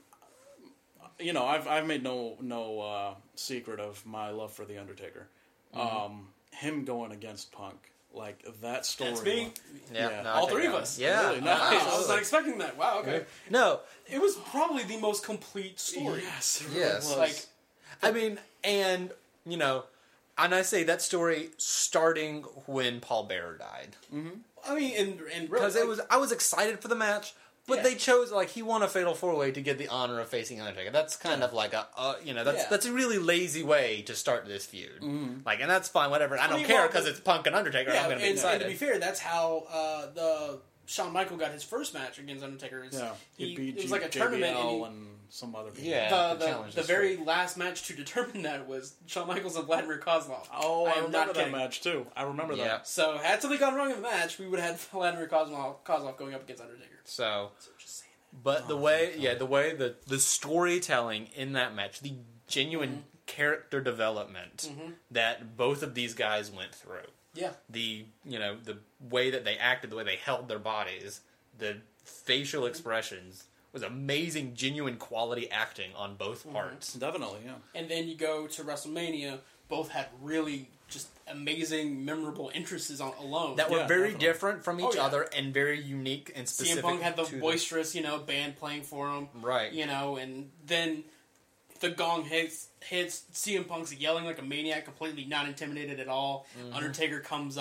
Speaker 3: You know, I've I've made no no uh, secret of my love for the Undertaker. Um, him going against Punk, like that story.
Speaker 2: That's me.
Speaker 1: Yeah,
Speaker 3: Yeah.
Speaker 1: no, I
Speaker 2: All
Speaker 1: take
Speaker 2: three
Speaker 1: that
Speaker 2: of
Speaker 1: one.
Speaker 2: us.
Speaker 1: Yeah,
Speaker 3: Really?
Speaker 2: Wow,
Speaker 3: Nice.
Speaker 2: I was not expecting that. Wow, okay.
Speaker 1: No,
Speaker 2: It was probably the most complete story.
Speaker 3: Yes, it really
Speaker 1: Yes.
Speaker 3: was.
Speaker 2: Like,
Speaker 1: I mean, and you know, and I say that story starting when Paul Bearer died
Speaker 2: I mean, and, and really,
Speaker 1: because it
Speaker 2: like,
Speaker 1: was I was excited for the match, but
Speaker 2: Yeah.
Speaker 1: they chose like he won a fatal four way to get the honor of facing Undertaker. That's kind of like a uh, you know that's
Speaker 2: Yeah.
Speaker 1: that's a really lazy way to start this feud. Like, and that's fine, whatever. I don't
Speaker 2: mean,
Speaker 1: care
Speaker 2: well,
Speaker 1: because
Speaker 2: the-
Speaker 1: it's Punk and Undertaker.
Speaker 2: yeah,
Speaker 1: I'm going
Speaker 2: and,
Speaker 1: to be
Speaker 2: and to
Speaker 1: excited.
Speaker 2: be fair, that's how uh, the Shawn Michael got his first match against Undertaker. It's-
Speaker 3: yeah,
Speaker 2: he,
Speaker 3: he beat
Speaker 2: it was like a
Speaker 3: J-
Speaker 2: tournament, and,
Speaker 3: J B
Speaker 2: he-
Speaker 3: L and some other people.
Speaker 1: Yeah.
Speaker 2: the,
Speaker 1: to
Speaker 2: the,
Speaker 1: challenge
Speaker 2: the
Speaker 1: this
Speaker 2: very
Speaker 1: one.
Speaker 2: last match to determine that was Shawn Michaels and Vladimir Kozlov.
Speaker 3: Oh, I,
Speaker 2: am
Speaker 3: remember
Speaker 2: not
Speaker 3: that
Speaker 2: kidding.
Speaker 3: match too. I remember
Speaker 1: Yeah.
Speaker 3: that.
Speaker 2: So had something gone wrong in the match, we would have had Vladimir Kozlov, Kozlov going up against Undertaker.
Speaker 1: So,
Speaker 2: So just saying that.
Speaker 1: but the
Speaker 3: Oh,
Speaker 1: way,
Speaker 3: thank
Speaker 1: yeah,
Speaker 3: God.
Speaker 1: the way the the storytelling in that match, the genuine
Speaker 2: Mm-hmm.
Speaker 1: character development that both of these guys went through.
Speaker 2: Yeah.
Speaker 1: The you know the way that they acted, the way they held their bodies, the facial expressions was amazing, genuine quality acting on both
Speaker 2: Mm-hmm.
Speaker 1: parts.
Speaker 3: Definitely, yeah.
Speaker 2: And then you go to WrestleMania, both had really just amazing, memorable entrances on alone.
Speaker 1: That were
Speaker 3: Yeah,
Speaker 1: very
Speaker 3: definitely.
Speaker 1: different from each
Speaker 2: Oh, yeah.
Speaker 1: other and very unique and
Speaker 2: C
Speaker 1: specific.
Speaker 2: M Punk had the
Speaker 1: to them.
Speaker 2: boisterous, you know, band playing for him.
Speaker 1: Right.
Speaker 2: You know, and then the gong hits, hits C M Punk's yelling like a maniac, completely not intimidated at all.
Speaker 1: Mm-hmm.
Speaker 2: Undertaker comes up,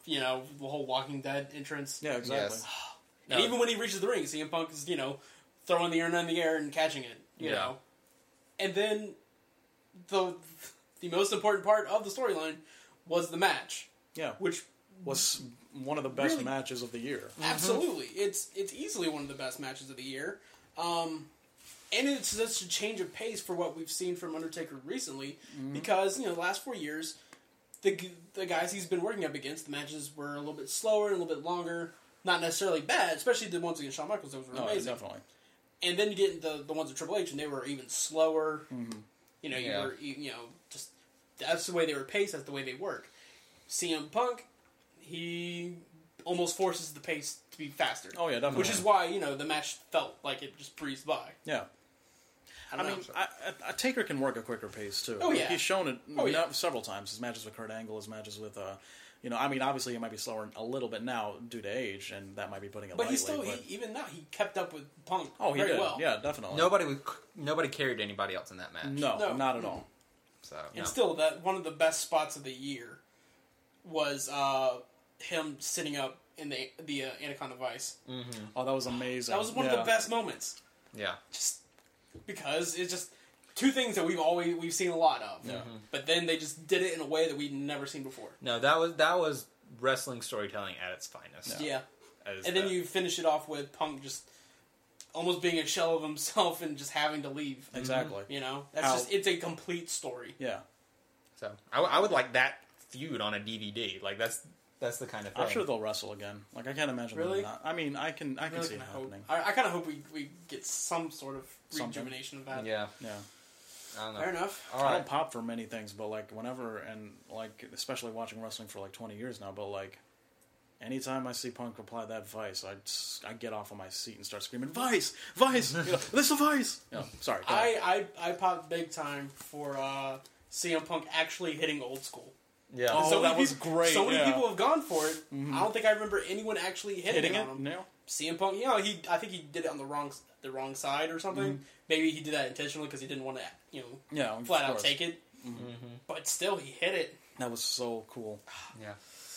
Speaker 2: you know, the whole Walking Dead entrance.
Speaker 3: Yeah, exactly.
Speaker 1: Yes.
Speaker 2: And
Speaker 1: No.
Speaker 2: even when he reaches the ring, C M Punk is, you know, throwing the urn in the air and catching it, you
Speaker 1: Yeah.
Speaker 2: know. And then the the most important part of the storyline was the match,
Speaker 3: Yeah,
Speaker 2: which
Speaker 3: was one of the best
Speaker 2: Really?
Speaker 3: matches of the year.
Speaker 2: absolutely, it's it's easily one of the best matches of the year. Um, and it's such a change of pace for what we've seen from Undertaker recently, because, you know, the last four years, the g- the guys he's been working up against, the matches were a little bit slower, a little bit longer. Not necessarily bad, especially the ones against Shawn Michaels. Those were
Speaker 3: No,
Speaker 2: amazing.
Speaker 3: definitely.
Speaker 2: And then you get the the ones with Triple H, and they were even slower. You know, you
Speaker 1: Yeah.
Speaker 2: were you, you know just that's the way they were paced. That's the way they work. C M Punk, he almost forces the pace to be faster.
Speaker 3: Oh, yeah, definitely.
Speaker 2: Which is why you know the match felt like it just breezed by.
Speaker 3: Yeah.
Speaker 2: I,
Speaker 3: I
Speaker 2: don't
Speaker 3: mean,
Speaker 2: know.
Speaker 3: I, I, Taker can work a quicker pace too.
Speaker 2: Oh,
Speaker 3: Like,
Speaker 2: yeah.
Speaker 3: he's shown it
Speaker 2: Oh,
Speaker 3: you know,
Speaker 2: yeah.
Speaker 3: several times. His matches with Kurt Angle, his matches with, uh, you know, I mean, obviously he might be slower a little bit now due to age, and that might be putting it
Speaker 2: but
Speaker 3: lightly.
Speaker 2: he still
Speaker 3: but,
Speaker 2: he, even now he kept up with Punk.
Speaker 3: oh, he
Speaker 2: very
Speaker 3: did.
Speaker 2: well.
Speaker 3: Yeah, definitely.
Speaker 1: Nobody was, nobody carried anybody else in that match.
Speaker 3: No,
Speaker 2: No.
Speaker 3: not at all.
Speaker 1: So
Speaker 2: And
Speaker 1: no.
Speaker 2: still, that one of the best spots of the year was uh, him sitting up in the the uh, Anaconda Vice.
Speaker 3: Oh, that was amazing.
Speaker 2: That was one
Speaker 3: yeah.
Speaker 2: of the best moments.
Speaker 1: yeah.
Speaker 2: Just because it's just two things that we've always we've seen a lot of.
Speaker 3: Yeah.
Speaker 2: But then they just did it in a way that we'd never seen before.
Speaker 1: No, that was that was wrestling storytelling at its finest.
Speaker 2: Yeah.
Speaker 1: As
Speaker 2: And then
Speaker 1: the-
Speaker 2: you finish it off with Punk just almost being a shell of himself and just having to leave.
Speaker 3: Exactly.
Speaker 2: You know? That's
Speaker 3: How-
Speaker 2: just it's a complete story.
Speaker 3: Yeah.
Speaker 1: So I, w- I would like that feud on a D V D. Like that's that's the kind of thing.
Speaker 3: I'm sure they'll wrestle again. Like I can't imagine
Speaker 2: Really?
Speaker 3: them not. I mean, I can I can
Speaker 2: Really
Speaker 3: see it
Speaker 2: kinda hope,
Speaker 3: happening.
Speaker 2: I, I kind of hope we, we get some sort of
Speaker 3: Something.
Speaker 2: rejuvenation of that.
Speaker 1: Yeah.
Speaker 3: Yeah.
Speaker 1: I don't know.
Speaker 2: Fair enough.
Speaker 1: All
Speaker 3: I
Speaker 1: right.
Speaker 3: don't pop for many things, but like whenever and like especially watching wrestling for like twenty years now, but like anytime I see Punk apply that vice, I just, I get off of my seat and start screaming Vice, Vice, you know, this is a Vice. You know, sorry. go ahead.
Speaker 2: I, I, I popped big time for uh, C M Punk actually hitting old school.
Speaker 1: Yeah.
Speaker 3: Oh,
Speaker 2: so many
Speaker 3: that was
Speaker 2: people-
Speaker 3: great,
Speaker 2: So many
Speaker 3: yeah.
Speaker 2: people have gone for it. I don't think I remember anyone actually hitting,
Speaker 3: hitting
Speaker 2: it
Speaker 3: it.
Speaker 2: on him.
Speaker 3: No.
Speaker 2: C M Punk, you know, he I think he did it on the wrong the wrong side or something. Maybe he did that intentionally because he didn't want to, you know,
Speaker 3: Yeah. of
Speaker 2: flat out
Speaker 3: course.
Speaker 2: take it. But still, he hit it.
Speaker 3: That was so cool.
Speaker 1: Yeah.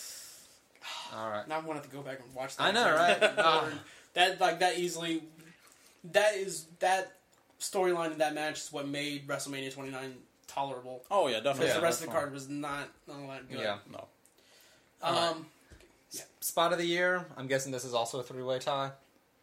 Speaker 1: All right.
Speaker 2: Now I wanted to go back and watch that.
Speaker 1: I know,
Speaker 2: again.
Speaker 1: right? Ah.
Speaker 2: that like that easily. That is that storyline in that match is what made WrestleMania twenty-nine tolerable.
Speaker 3: Oh yeah, definitely.
Speaker 2: Because
Speaker 1: Yeah,
Speaker 2: the rest of the
Speaker 3: That's
Speaker 2: card was not all that good.
Speaker 1: Yeah.
Speaker 3: fine. No.
Speaker 2: Um.
Speaker 1: Spot of the year. I'm guessing this is also a three way tie.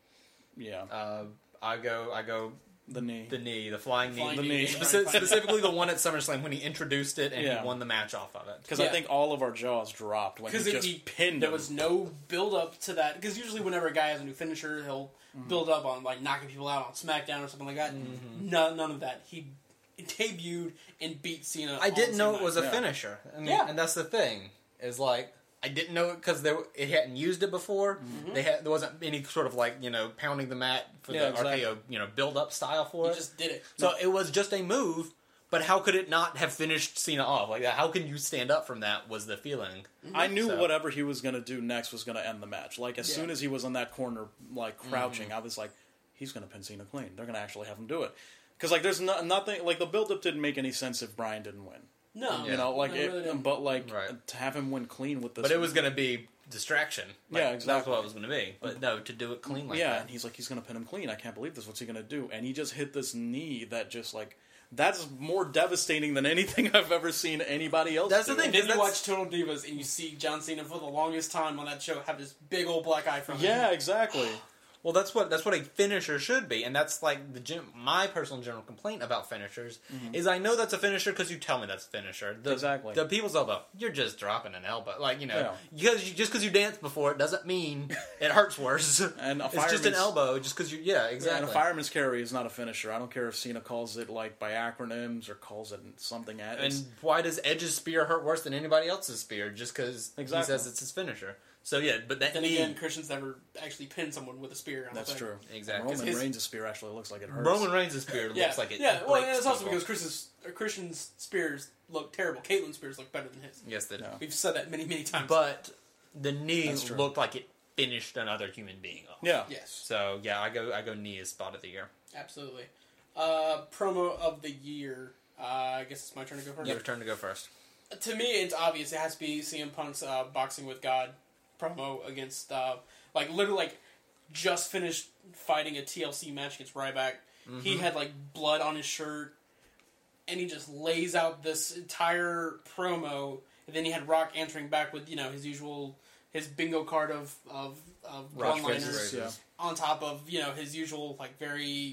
Speaker 3: Yeah.
Speaker 1: Uh, I go. I go.
Speaker 3: The knee.
Speaker 1: The knee. The flying,
Speaker 2: Flying
Speaker 3: The
Speaker 1: knee.
Speaker 3: knee.
Speaker 2: knee.
Speaker 1: Speci- specifically the one at SummerSlam when he introduced it and
Speaker 3: Yeah.
Speaker 1: he won the match off of it.
Speaker 3: Because
Speaker 2: Yeah.
Speaker 3: I think all of our jaws dropped when he
Speaker 2: Because
Speaker 3: just
Speaker 2: he
Speaker 3: pinned
Speaker 2: there
Speaker 3: him.
Speaker 2: was no build up to that. Because usually, whenever a guy has a new finisher, he'll build up on like knocking people out on SmackDown or something like that. No, none of that. He debuted and beat Cena.
Speaker 1: I
Speaker 2: on
Speaker 1: didn't
Speaker 2: the
Speaker 1: know
Speaker 2: same
Speaker 1: it was
Speaker 2: night.
Speaker 1: a
Speaker 3: Yeah.
Speaker 1: finisher. I mean,
Speaker 2: Yeah.
Speaker 1: and that's the thing is like I didn't know it because there it hadn't used it before.
Speaker 2: Mm-hmm.
Speaker 1: They had there wasn't any sort of like you know pounding the mat for
Speaker 3: Yeah,
Speaker 1: the
Speaker 3: exactly.
Speaker 1: R K O you know build up style for
Speaker 2: He
Speaker 1: it.
Speaker 2: just did it.
Speaker 1: So it was just a move, but how could it not have finished Cena off like that? How can you stand up from that? Was the feeling?
Speaker 3: I knew
Speaker 1: So-
Speaker 3: whatever he was going to do next was going to end the match. Like, as
Speaker 2: Yeah.
Speaker 3: soon as he was in that corner, like, crouching, I was like, he's going to pin Cena clean. They're going to actually have him do it. Because, like, there's no, nothing, like, the build-up didn't make any sense if Bryan didn't win.
Speaker 2: No,
Speaker 3: You know, like,
Speaker 2: I really
Speaker 3: it,
Speaker 2: didn't.
Speaker 3: but, like,
Speaker 1: Right.
Speaker 3: to have him win clean with this.
Speaker 1: But it was going to be distraction. Like,
Speaker 3: Yeah,
Speaker 1: That's
Speaker 3: exactly.
Speaker 1: what it was going to be. But no, to do it clean like
Speaker 3: yeah,
Speaker 1: that.
Speaker 3: and he's like, he's going to pin him clean. I can't believe this. What's he going to do? And he just hit this knee that just, like, that's more devastating than anything I've ever seen anybody else
Speaker 1: That's the
Speaker 3: do.
Speaker 1: thing.
Speaker 2: And then you
Speaker 1: That's-
Speaker 2: watch Total Divas and you see John Cena for the longest time on that show have this big old black eye from him.
Speaker 3: Yeah, exactly.
Speaker 1: Well, that's what that's what a finisher should be, and that's like the gen- my personal general complaint about finishers is I know that's a finisher because you tell me that's a finisher. The,
Speaker 3: Exactly.
Speaker 1: The people's elbow, you're just dropping an elbow, like you know,
Speaker 3: Yeah.
Speaker 1: because you, just because you danced before it doesn't mean it hurts worse.
Speaker 3: And a
Speaker 1: it's just an
Speaker 3: fireman's-
Speaker 1: elbow, just because you yeah
Speaker 3: Yeah,
Speaker 1: exactly.
Speaker 3: and a fireman's carry is not a finisher. I don't care if Cena calls it like by acronyms or calls it something. At,
Speaker 1: and why does Edge's spear hurt worse than anybody else's spear just because
Speaker 3: Exactly.
Speaker 1: he says it's his finisher? So yeah, but that
Speaker 2: Then
Speaker 1: knee,
Speaker 2: again, Christian's never actually pinned someone with a spear. I don't
Speaker 3: that's
Speaker 2: think.
Speaker 3: true.
Speaker 1: Exactly.
Speaker 3: Roman
Speaker 2: His-
Speaker 3: Reigns' spear actually looks like it hurts.
Speaker 1: Roman Reigns' spear
Speaker 2: Yeah,
Speaker 1: looks like it.
Speaker 2: yeah. Well,
Speaker 1: breaks
Speaker 2: and it's also
Speaker 1: people.
Speaker 2: because Chris's, uh, Christian's spears look terrible. Caitlin's spears look better than his.
Speaker 1: yes, they do.
Speaker 3: Yeah.
Speaker 2: We've said that many, many times.
Speaker 1: But the knee
Speaker 3: That's true.
Speaker 1: looked like it finished another human being off.
Speaker 3: Yeah.
Speaker 2: yes,
Speaker 1: So yeah, I go I go knee as spot of the year.
Speaker 2: absolutely. Uh, promo of the year. Uh, I guess it's my turn to go first.
Speaker 1: Your turn to go first.
Speaker 2: to me, it's obvious. It has to be C M Punk's uh, Boxing with God promo against, uh, like, literally, like, just finished fighting a T L C match against Ryback. Mm-hmm. He had, like, blood on his shirt, and he just lays out this entire promo, and then he had Rock answering back with, you know, his usual, his bingo card of, of, of one-liners,
Speaker 3: yeah.
Speaker 2: on top of, you know, his usual, like, very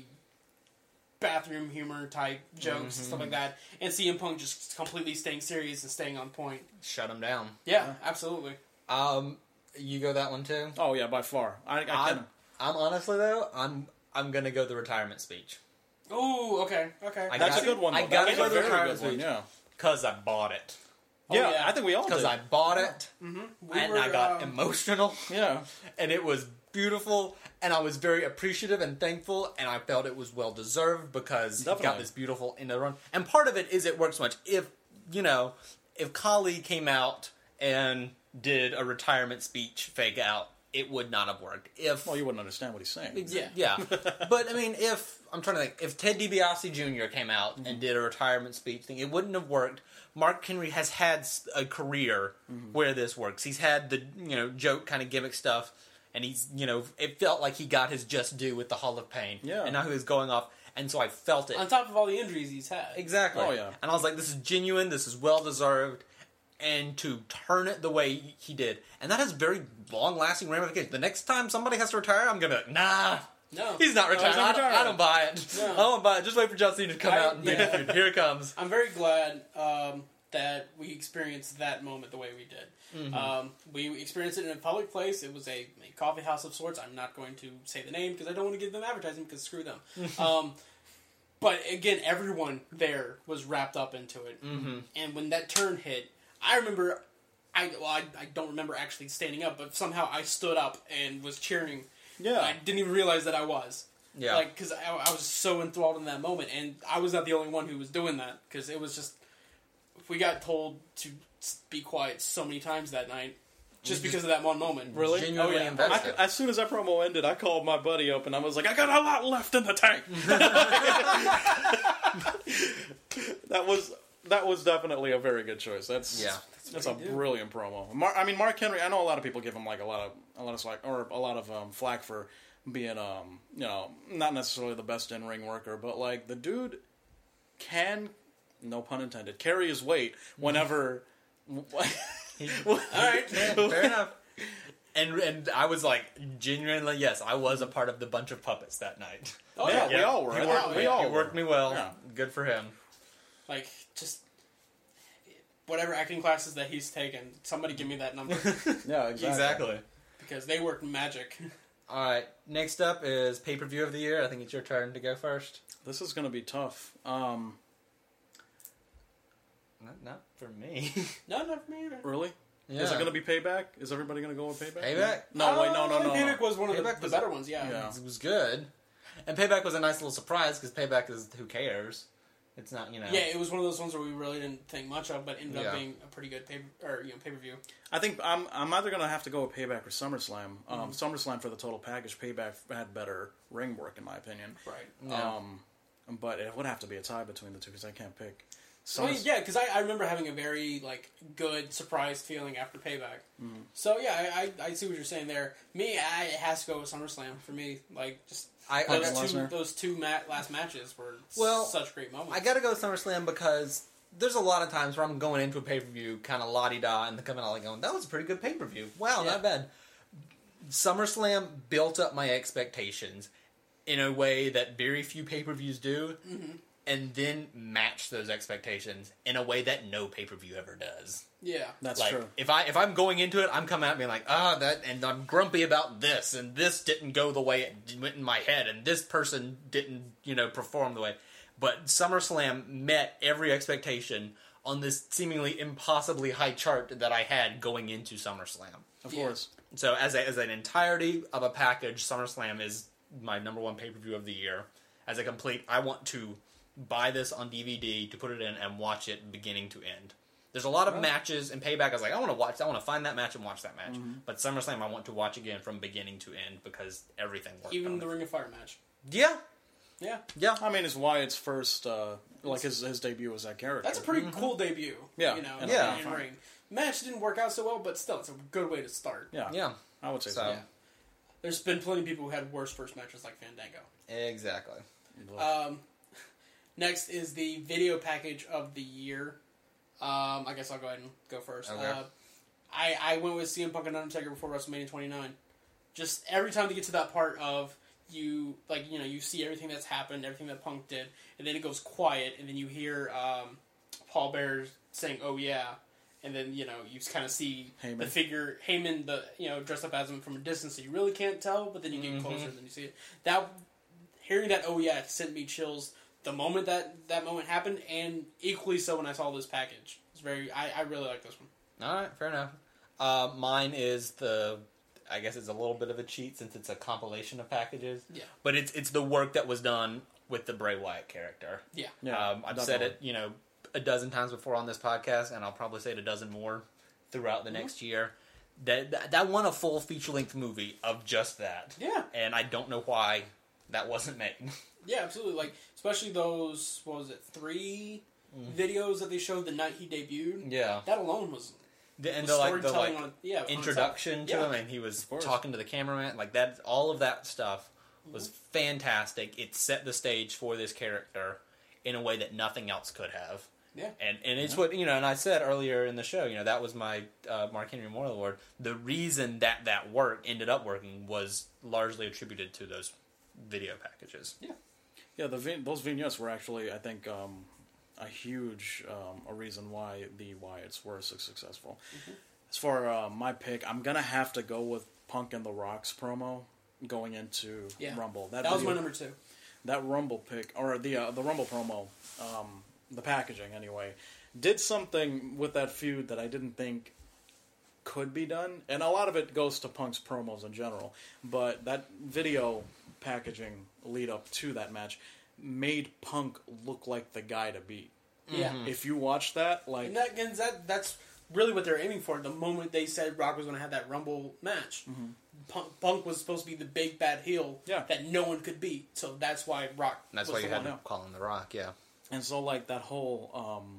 Speaker 2: bathroom humor type jokes and stuff like that, and C M Punk just completely staying serious and staying on point.
Speaker 1: Shut him down.
Speaker 2: Yeah, yeah. Absolutely.
Speaker 1: Um, you go that one too?
Speaker 3: Oh yeah, by far. I, I
Speaker 1: I'm, I'm honestly though, I'm I'm gonna go the retirement speech.
Speaker 2: Ooh, okay, okay.
Speaker 1: I
Speaker 3: That's
Speaker 1: got,
Speaker 3: a good one. Though.
Speaker 1: I gotta
Speaker 3: That's
Speaker 1: go
Speaker 3: a
Speaker 1: the
Speaker 3: very
Speaker 1: retirement
Speaker 3: good one.
Speaker 1: speech.
Speaker 3: Yeah,
Speaker 1: Cause I bought it.
Speaker 2: Oh,
Speaker 3: yeah,
Speaker 2: yeah.
Speaker 3: I think we all did.
Speaker 1: Because I bought it,
Speaker 2: Mm-hmm. We
Speaker 1: and
Speaker 2: were,
Speaker 1: I got
Speaker 2: um,
Speaker 1: emotional.
Speaker 3: Yeah,
Speaker 1: And it was beautiful, and I was very appreciative and thankful, and I felt it was well deserved because he got
Speaker 3: Definitely.
Speaker 1: this beautiful end of the run. And part of it is it works so much. If you know, if Kali came out and did a retirement speech fake out, it would not have worked. If
Speaker 3: well, you wouldn't understand what he's saying.
Speaker 2: Yeah.
Speaker 1: yeah, but I mean, if I'm trying to think, if Ted DiBiase Junior came out
Speaker 3: Mm-hmm.
Speaker 1: and did a retirement speech thing, it wouldn't have worked. Mark Henry has had a career
Speaker 3: Mm-hmm.
Speaker 1: where this works. He's had the you know joke kind of gimmick stuff, and he's you know it felt like he got his just due with the Hall of Pain.
Speaker 3: Yeah.
Speaker 1: and now he was going off, and so I felt it
Speaker 2: On top of all the injuries he's had.
Speaker 1: exactly.
Speaker 3: Oh, yeah.
Speaker 1: and I was like, this is genuine. This is well deserved. And to turn it the way he did, and that has very long-lasting ramifications. The next time somebody has to retire, I'm gonna be like, nah,
Speaker 2: No.
Speaker 1: he's not
Speaker 3: he's
Speaker 1: retiring.
Speaker 3: not
Speaker 1: I, don't, I
Speaker 3: retiring.
Speaker 1: don't buy it.
Speaker 2: No.
Speaker 1: I don't buy it. Just wait for John Cena to come
Speaker 2: I-
Speaker 1: out and do
Speaker 2: yeah.
Speaker 1: the feud. Here it comes.
Speaker 2: I'm very glad um, that we experienced that moment the way we did.
Speaker 1: Mm-hmm.
Speaker 2: Um, we experienced it in a public place. It was a, a coffee house of sorts. I'm not going to say the name because I don't want to give them advertising because screw them. um, but again, everyone there was wrapped up into it.
Speaker 1: Mm-hmm.
Speaker 2: And when that turn hit, I remember... I, well, I, I don't remember actually standing up, but somehow I stood up and was cheering.
Speaker 3: Yeah,
Speaker 2: I didn't even realize that I was.
Speaker 1: Yeah.
Speaker 2: Like, because I, I was so enthralled in that moment, and I was not the only one who was doing that, because it was just... We got told to be quiet so many times that night, just because of that one moment.
Speaker 3: Really?
Speaker 1: Genuinely
Speaker 2: Oh, yeah.
Speaker 1: invested.
Speaker 3: I, as soon as that promo ended, I called my buddy up and I was like, I got a lot left in the tank. that was that was definitely a very good choice. That's
Speaker 1: Yeah.
Speaker 3: that's a
Speaker 2: what he did.
Speaker 3: brilliant promo. Mar- I mean, Mark Henry. I know a lot of people give him like a lot of a lot of slack or a lot of um, flack for being um you know not necessarily the best in ring worker, but like the dude can, no pun intended, carry his weight whenever.
Speaker 1: All right, fair enough. And and I was like, genuinely, yes, I was a part of the bunch of puppets that night.
Speaker 2: Oh,
Speaker 3: yeah,
Speaker 2: yeah.
Speaker 3: we all were.
Speaker 1: He
Speaker 3: I
Speaker 1: worked,
Speaker 3: think we
Speaker 1: he
Speaker 3: all
Speaker 1: worked
Speaker 3: were.
Speaker 1: me well.
Speaker 3: Yeah.
Speaker 1: Good for him.
Speaker 2: Like, just... Whatever acting classes that he's taken, somebody give me that number,
Speaker 3: Yeah, exactly.
Speaker 1: Exactly.
Speaker 2: because they work magic.
Speaker 1: All right, next up is pay-per-view of the year. I think it's your turn to go first.
Speaker 3: This is going to be tough. Um,
Speaker 1: Not, not for me.
Speaker 2: No, not for me either.
Speaker 3: really?
Speaker 1: Yeah.
Speaker 3: Is it going to be Payback? Is everybody going to go with Payback?
Speaker 1: Payback?
Speaker 3: No, wait, no, no,
Speaker 2: Uh,
Speaker 3: no.
Speaker 2: Payback
Speaker 3: no.
Speaker 2: was one of the,
Speaker 1: Payback
Speaker 2: the
Speaker 1: was-
Speaker 2: better ones, yeah.
Speaker 3: Yeah.
Speaker 1: It was good. And Payback was a nice little surprise because Payback is who cares. It's not, you know.
Speaker 2: Yeah, it was one of those ones where we really didn't think much of, but ended
Speaker 1: Yeah.
Speaker 2: up being a pretty good pay or you know pay per view.
Speaker 3: I think I'm I'm either going to have to go with Payback or SummerSlam. Um,
Speaker 2: Mm-hmm.
Speaker 3: SummerSlam for the total package. Payback had better ring work, in my opinion.
Speaker 2: Right.
Speaker 1: Yeah.
Speaker 3: Um, but it would have to be a tie between the two because I can't pick.
Speaker 2: Well,
Speaker 3: Summers-
Speaker 2: yeah, because I, I remember having a very like good surprised feeling after Payback.
Speaker 3: Mm-hmm.
Speaker 2: So yeah, I, I I see what you're saying there. Me, I, it has to go with SummerSlam for me. Like just
Speaker 1: I, I,
Speaker 2: those
Speaker 3: Lesnar.
Speaker 2: two those two mat, last matches were
Speaker 1: Well,
Speaker 2: such great moments.
Speaker 1: I gotta go with SummerSlam because there's a lot of times where I'm going into a pay-per-view kind of la-di-da and coming out like going, that was a pretty good pay-per-view. Wow,
Speaker 2: Yeah.
Speaker 1: not bad. SummerSlam built up my expectations in a way that very few pay-per-views do,
Speaker 2: Mm-hmm.
Speaker 1: and then match those expectations in a way that no pay-per-view ever does.
Speaker 2: yeah,
Speaker 3: That's
Speaker 1: like,
Speaker 3: true.
Speaker 1: if I if I'm going into it, I'm coming out being like, ah, that, and I'm grumpy about this, and this didn't go the way it went in my head, and this person didn't, you know, perform the way. But SummerSlam met every expectation on this seemingly impossibly high chart that I had going into SummerSlam.
Speaker 3: Of
Speaker 2: Yeah.
Speaker 3: course.
Speaker 1: So as a, as an entirety of a package, SummerSlam is my number one pay-per-view of the year. As a complete, I want to buy this on D V D to put it in and watch it beginning to end. There's a lot of
Speaker 3: Right.
Speaker 1: matches in Payback. I was like, I want to watch. I want to find that match and watch that match.
Speaker 3: Mm-hmm.
Speaker 1: But SummerSlam, I want to watch again from beginning to end because everything worked.
Speaker 2: even
Speaker 1: on
Speaker 2: the
Speaker 1: it.
Speaker 2: Ring of Fire match.
Speaker 1: Yeah,
Speaker 2: Yeah.
Speaker 1: Yeah.
Speaker 3: I mean, it's Wyatt's first, uh, like his his debut as that character.
Speaker 2: That's a pretty cool debut.
Speaker 3: Yeah.
Speaker 2: You know,
Speaker 3: And
Speaker 1: Yeah.
Speaker 2: in ring. Match didn't work out so well, but still, it's a good way to start.
Speaker 3: yeah,
Speaker 1: Yeah.
Speaker 3: I would say
Speaker 1: So-
Speaker 3: so.
Speaker 2: Yeah. There's been plenty of people who had worse first matches like Fandango.
Speaker 1: Exactly.
Speaker 2: Um, next is the video package of the year. Um, I guess I'll go ahead and go first.
Speaker 1: Okay.
Speaker 2: Uh, I, I went with C M Punk and Undertaker before WrestleMania twenty-nine. Just every time they get to that part of you, like, you know, you see everything that's happened, everything that Punk did, and then it goes quiet, and then you hear um, Paul Bearer saying, "Oh yeah," and then, you know, you kind of see
Speaker 3: Heyman.
Speaker 2: the figure, Heyman, the, you know, dressed up as him from a distance, so you really can't tell, but then you get
Speaker 1: Mhm.
Speaker 2: closer and then you see it. That, hearing that, "Oh yeah," sent me chills the moment that that moment happened, and equally so when I saw this package. It's very, I, I really like this one.
Speaker 1: All right, fair enough. Uh, mine is the, I guess it's a little bit of a cheat since it's a compilation of packages.
Speaker 2: Yeah.
Speaker 1: But it's it's the work that was done with the Bray Wyatt character.
Speaker 2: Yeah.
Speaker 3: Yeah,
Speaker 1: um, I've said
Speaker 3: definitely.
Speaker 1: it, you know, a dozen times before on this podcast, and I'll probably say it a dozen more throughout the
Speaker 2: Mhm.
Speaker 1: next year. That, that that won a full feature length movie of just that,
Speaker 2: Yeah.
Speaker 1: and I don't know why that wasn't made.
Speaker 2: Yeah, absolutely. Like, especially those, what was it, three videos that they showed the night he debuted?
Speaker 1: yeah,
Speaker 2: That alone was
Speaker 1: the, and
Speaker 2: was
Speaker 1: the like the
Speaker 2: storytelling
Speaker 1: like
Speaker 2: on, yeah, on
Speaker 1: introduction
Speaker 2: itself.
Speaker 1: to
Speaker 2: Yeah.
Speaker 1: him, and he was
Speaker 3: course.
Speaker 1: talking to the cameraman, like that. All of that stuff was fantastic. It set the stage for this character in a way that nothing else could have.
Speaker 2: Yeah.
Speaker 1: And and it's what, you know, and I said earlier in the show, you know, that was my uh, Mark Henry Memorial Award. The reason that that work ended up working was largely attributed to those video packages.
Speaker 3: Yeah, the vin- those vignettes were actually, I think, um, a huge um, a reason why the Wyatts were so successful.
Speaker 2: Mm-hmm.
Speaker 3: As for uh, my pick, I'm gonna have to go with Punk and the Rock's promo going into
Speaker 2: Yeah.
Speaker 3: Rumble.
Speaker 2: That was
Speaker 3: video-
Speaker 2: my number two.
Speaker 3: That Rumble pick, or the uh, the Rumble promo, um, the packaging anyway, did something with that feud that I didn't think could be done, and a lot of it goes to Punk's promos in general. But that video packaging lead up to that match made Punk look like the guy to beat.
Speaker 2: Yeah.
Speaker 3: If you watch that, like,
Speaker 2: And that, and that that's really what they're aiming for. The moment they said Rock was going to have that Rumble match, Punk, Punk was supposed to be the big bad heel
Speaker 3: Yeah.
Speaker 2: that no one could beat. So that's why Rock.
Speaker 1: And that's
Speaker 2: was
Speaker 1: why you
Speaker 2: the
Speaker 1: had
Speaker 2: one.
Speaker 1: to call him The Rock, yeah.
Speaker 3: and so like that whole um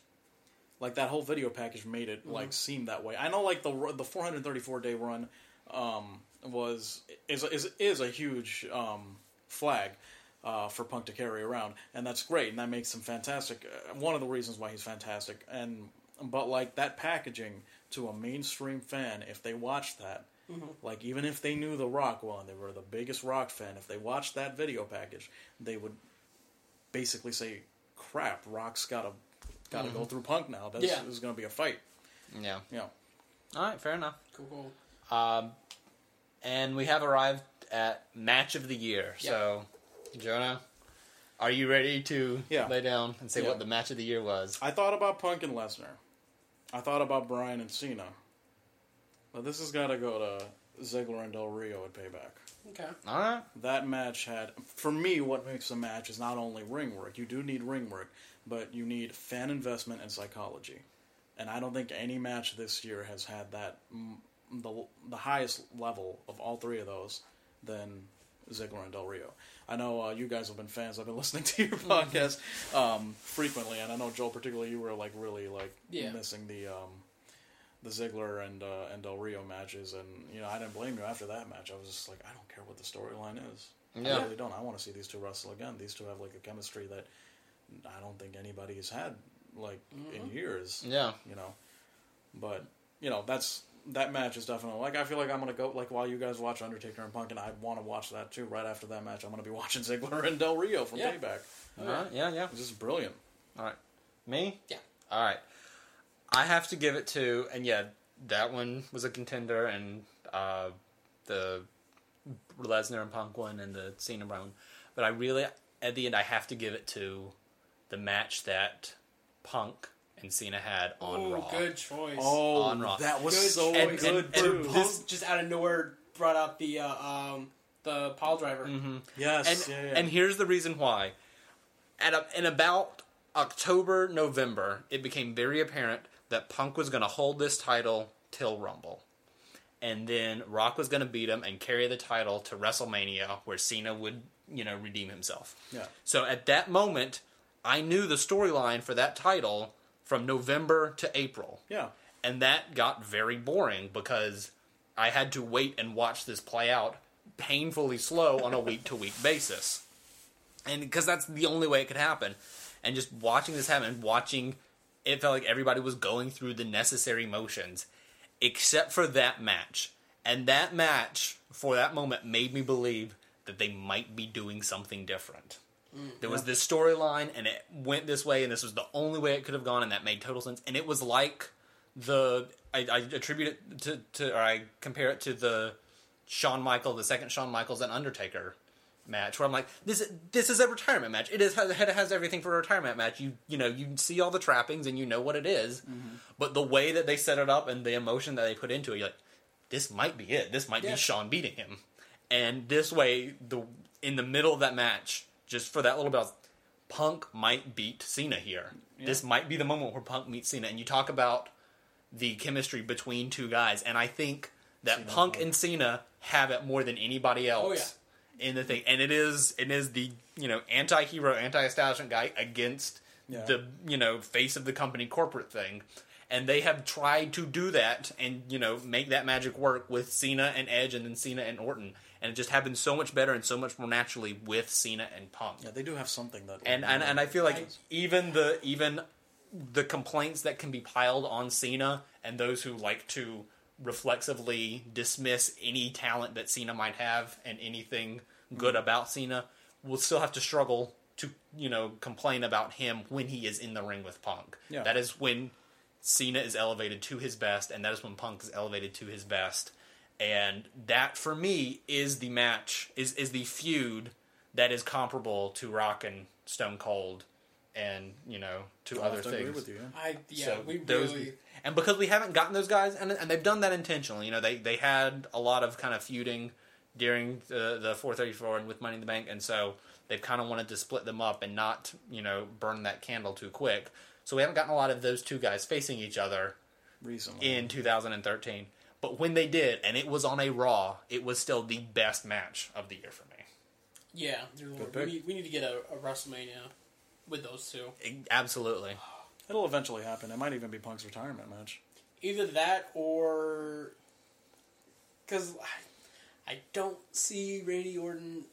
Speaker 3: like that whole video package made it like seem that way. I know like the ru- the four hundred thirty-four day run um was is is is a huge um flag uh for Punk to carry around, and that's great, and that makes him fantastic. Uh, one of the reasons why he's fantastic. And but like that packaging to a mainstream fan, if they watched that, like even if they knew The Rock well and they were the biggest Rock fan, if they watched that video package, they would basically say, "Crap, Rock's got to got to go through Punk now. This
Speaker 2: Yeah.
Speaker 3: is going to be a fight."
Speaker 1: Yeah.
Speaker 3: You know,
Speaker 1: All right, fair enough.
Speaker 2: Cool, cool.
Speaker 1: Um, and we have arrived at match of the year.
Speaker 2: Yeah.
Speaker 1: So, Jonah, are you ready to
Speaker 3: Yeah.
Speaker 1: lay down and say
Speaker 3: Yeah.
Speaker 1: what the match of the year was?
Speaker 3: I thought about Punk and Lesnar. I thought about Bryan and Cena. But this has got to go to Ziggler and Del Rio at Payback.
Speaker 2: Okay.
Speaker 1: All right.
Speaker 3: That match had, for me, what makes a match is not only ring work. You do need ring work, but you need fan investment and psychology. And I don't think any match this year has had that, mm, the the highest level of all three of those than Ziggler and Del Rio. I know uh, you guys have been fans. I've been listening to your podcast um, frequently, and I know, Joel, particularly, you were like really like
Speaker 2: Yeah.
Speaker 3: missing the um, the Ziggler and uh, and Del Rio matches, and you know I didn't blame you after that match. I was just like, I don't care what the storyline is.
Speaker 1: Yeah.
Speaker 3: I really don't. I want to see these two wrestle again. These two have like a chemistry that I don't think anybody has had like in years.
Speaker 1: Yeah.
Speaker 3: You know, but you know that's that match is definitely like I feel like I'm gonna go like while you guys watch Undertaker and Punk, and I want to watch that too. Right after that match, I'm gonna be watching Ziggler and Del Rio from
Speaker 2: Yeah.
Speaker 3: Payback.
Speaker 1: All right. Yeah, yeah.
Speaker 3: This is brilliant.
Speaker 1: All right. Me?
Speaker 2: Yeah.
Speaker 1: All right. I have to give it to, and yeah, that one was a contender, and uh, the Lesnar and Punk one, and the Cena Brown. But I really, at the end, I have to give it to the match that Punk and Cena had on
Speaker 2: Ooh,
Speaker 1: Raw.
Speaker 2: good choice.
Speaker 3: Oh,
Speaker 1: On Raw.
Speaker 3: that was
Speaker 2: Good
Speaker 3: so
Speaker 1: choice.
Speaker 3: good
Speaker 1: And-
Speaker 3: too.
Speaker 1: and
Speaker 2: Punk
Speaker 1: this-
Speaker 2: just out of nowhere brought out the uh, um the pile driver.
Speaker 1: Mm-hmm.
Speaker 3: yes,
Speaker 1: And,
Speaker 3: yeah, yeah.
Speaker 1: and here's the reason why. At a, in about October, November, it became very apparent that Punk was going to hold this title till Rumble. and then Rock was going to beat him and carry the title to WrestleMania, where Cena would, you know, redeem himself.
Speaker 3: Yeah.
Speaker 1: So at that moment, I knew the storyline for that title from November to April.
Speaker 3: Yeah.
Speaker 1: And that got very boring because I had to wait and watch this play out painfully slow on a week-to-week basis. And because that's the only way it could happen. And just watching this happen, watching, it felt like everybody was going through the necessary motions, except for that match. And that match, for that moment, made me believe that they might be doing something different. Mm, there was yeah. this storyline, and it went this way, and this was the only way it could have gone, and that made total sense. And it was like the, I, I attribute it to, to, or I compare it to the Shawn Michaels, the second Shawn Michaels and Undertaker match, where I'm like, this this is a retirement match. It is it has everything for a retirement match. You you know you see all the trappings and you know what it is, mm-hmm. but the way that they set it up and the emotion that they put into it, you're like, this might be it. This might yeah. be Shawn beating him. And this way, the in the middle of that match, just for that little bit, Punk might beat Cena here. Yeah. This might be the moment where Punk meets Cena, and you talk about the chemistry between two guys, and I think that Cena Punk and Cena have it more than anybody else.
Speaker 2: Oh, yeah.
Speaker 1: In the thing, and it is it is the you know anti-hero, anti-establishment guy against yeah. the you know face of the company corporate thing, and they have tried to do that and you know make that magic work with Cena and Edge, and then Cena and Orton, and it just happens so much better and so much more naturally with Cena and Punk.
Speaker 3: Yeah, they do have something that,
Speaker 1: and and, and I feel like even the even the complaints that can be piled on Cena and those who like to reflexively dismiss any talent that Cena might have and anything good mm-hmm. about Cena will still have to struggle to, you know, complain about him when he is in the ring with Punk. Yeah. That is when Cena is elevated to his best, and that is when Punk is elevated to his best. And that, for me, is the match, is, is the feud that is comparable to Rock and Stone Cold and, you know, to
Speaker 3: I'll
Speaker 1: other
Speaker 3: have to
Speaker 1: things.
Speaker 3: Agree with you, yeah.
Speaker 2: I, yeah,
Speaker 1: so
Speaker 2: we
Speaker 1: those,
Speaker 2: really...
Speaker 1: And because we haven't gotten those guys, and, and they've done that intentionally, you know, they, they had a lot of kind of feuding during the, the four thirty-four and with Money in the Bank, and so they've kind of wanted to split them up and not, you know, burn that candle too quick. So we haven't gotten a lot of those two guys facing each other
Speaker 3: recently
Speaker 1: in two thousand thirteen. But when they did, and it was on a Raw, it was still the best match of the year for me.
Speaker 2: Yeah, we need, we need to get a, a WrestleMania with those two.
Speaker 1: It, absolutely.
Speaker 3: It'll eventually happen. It might even be Punk's retirement match.
Speaker 2: Either that or... Because I, I don't see Randy Orton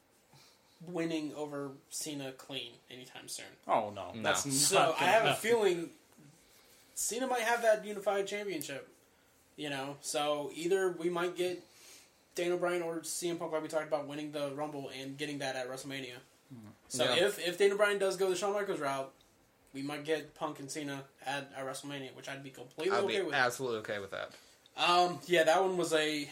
Speaker 2: winning over Cena clean anytime soon.
Speaker 3: Oh, no.
Speaker 1: no.
Speaker 3: That's
Speaker 2: so
Speaker 3: not
Speaker 2: I have
Speaker 3: happen.
Speaker 2: a feeling Cena might have that unified championship. You know, so either we might get Daniel Bryan or C M Punk, like we talked about, winning the Rumble and getting that at WrestleMania. Mm-hmm. So yeah. if, if Daniel Bryan does go the Shawn Michaels route, we might get Punk and Cena at, at WrestleMania, which I'd be completely
Speaker 1: I'd
Speaker 2: okay
Speaker 1: be
Speaker 2: with.
Speaker 1: absolutely okay with that.
Speaker 2: Um, yeah, that one was a...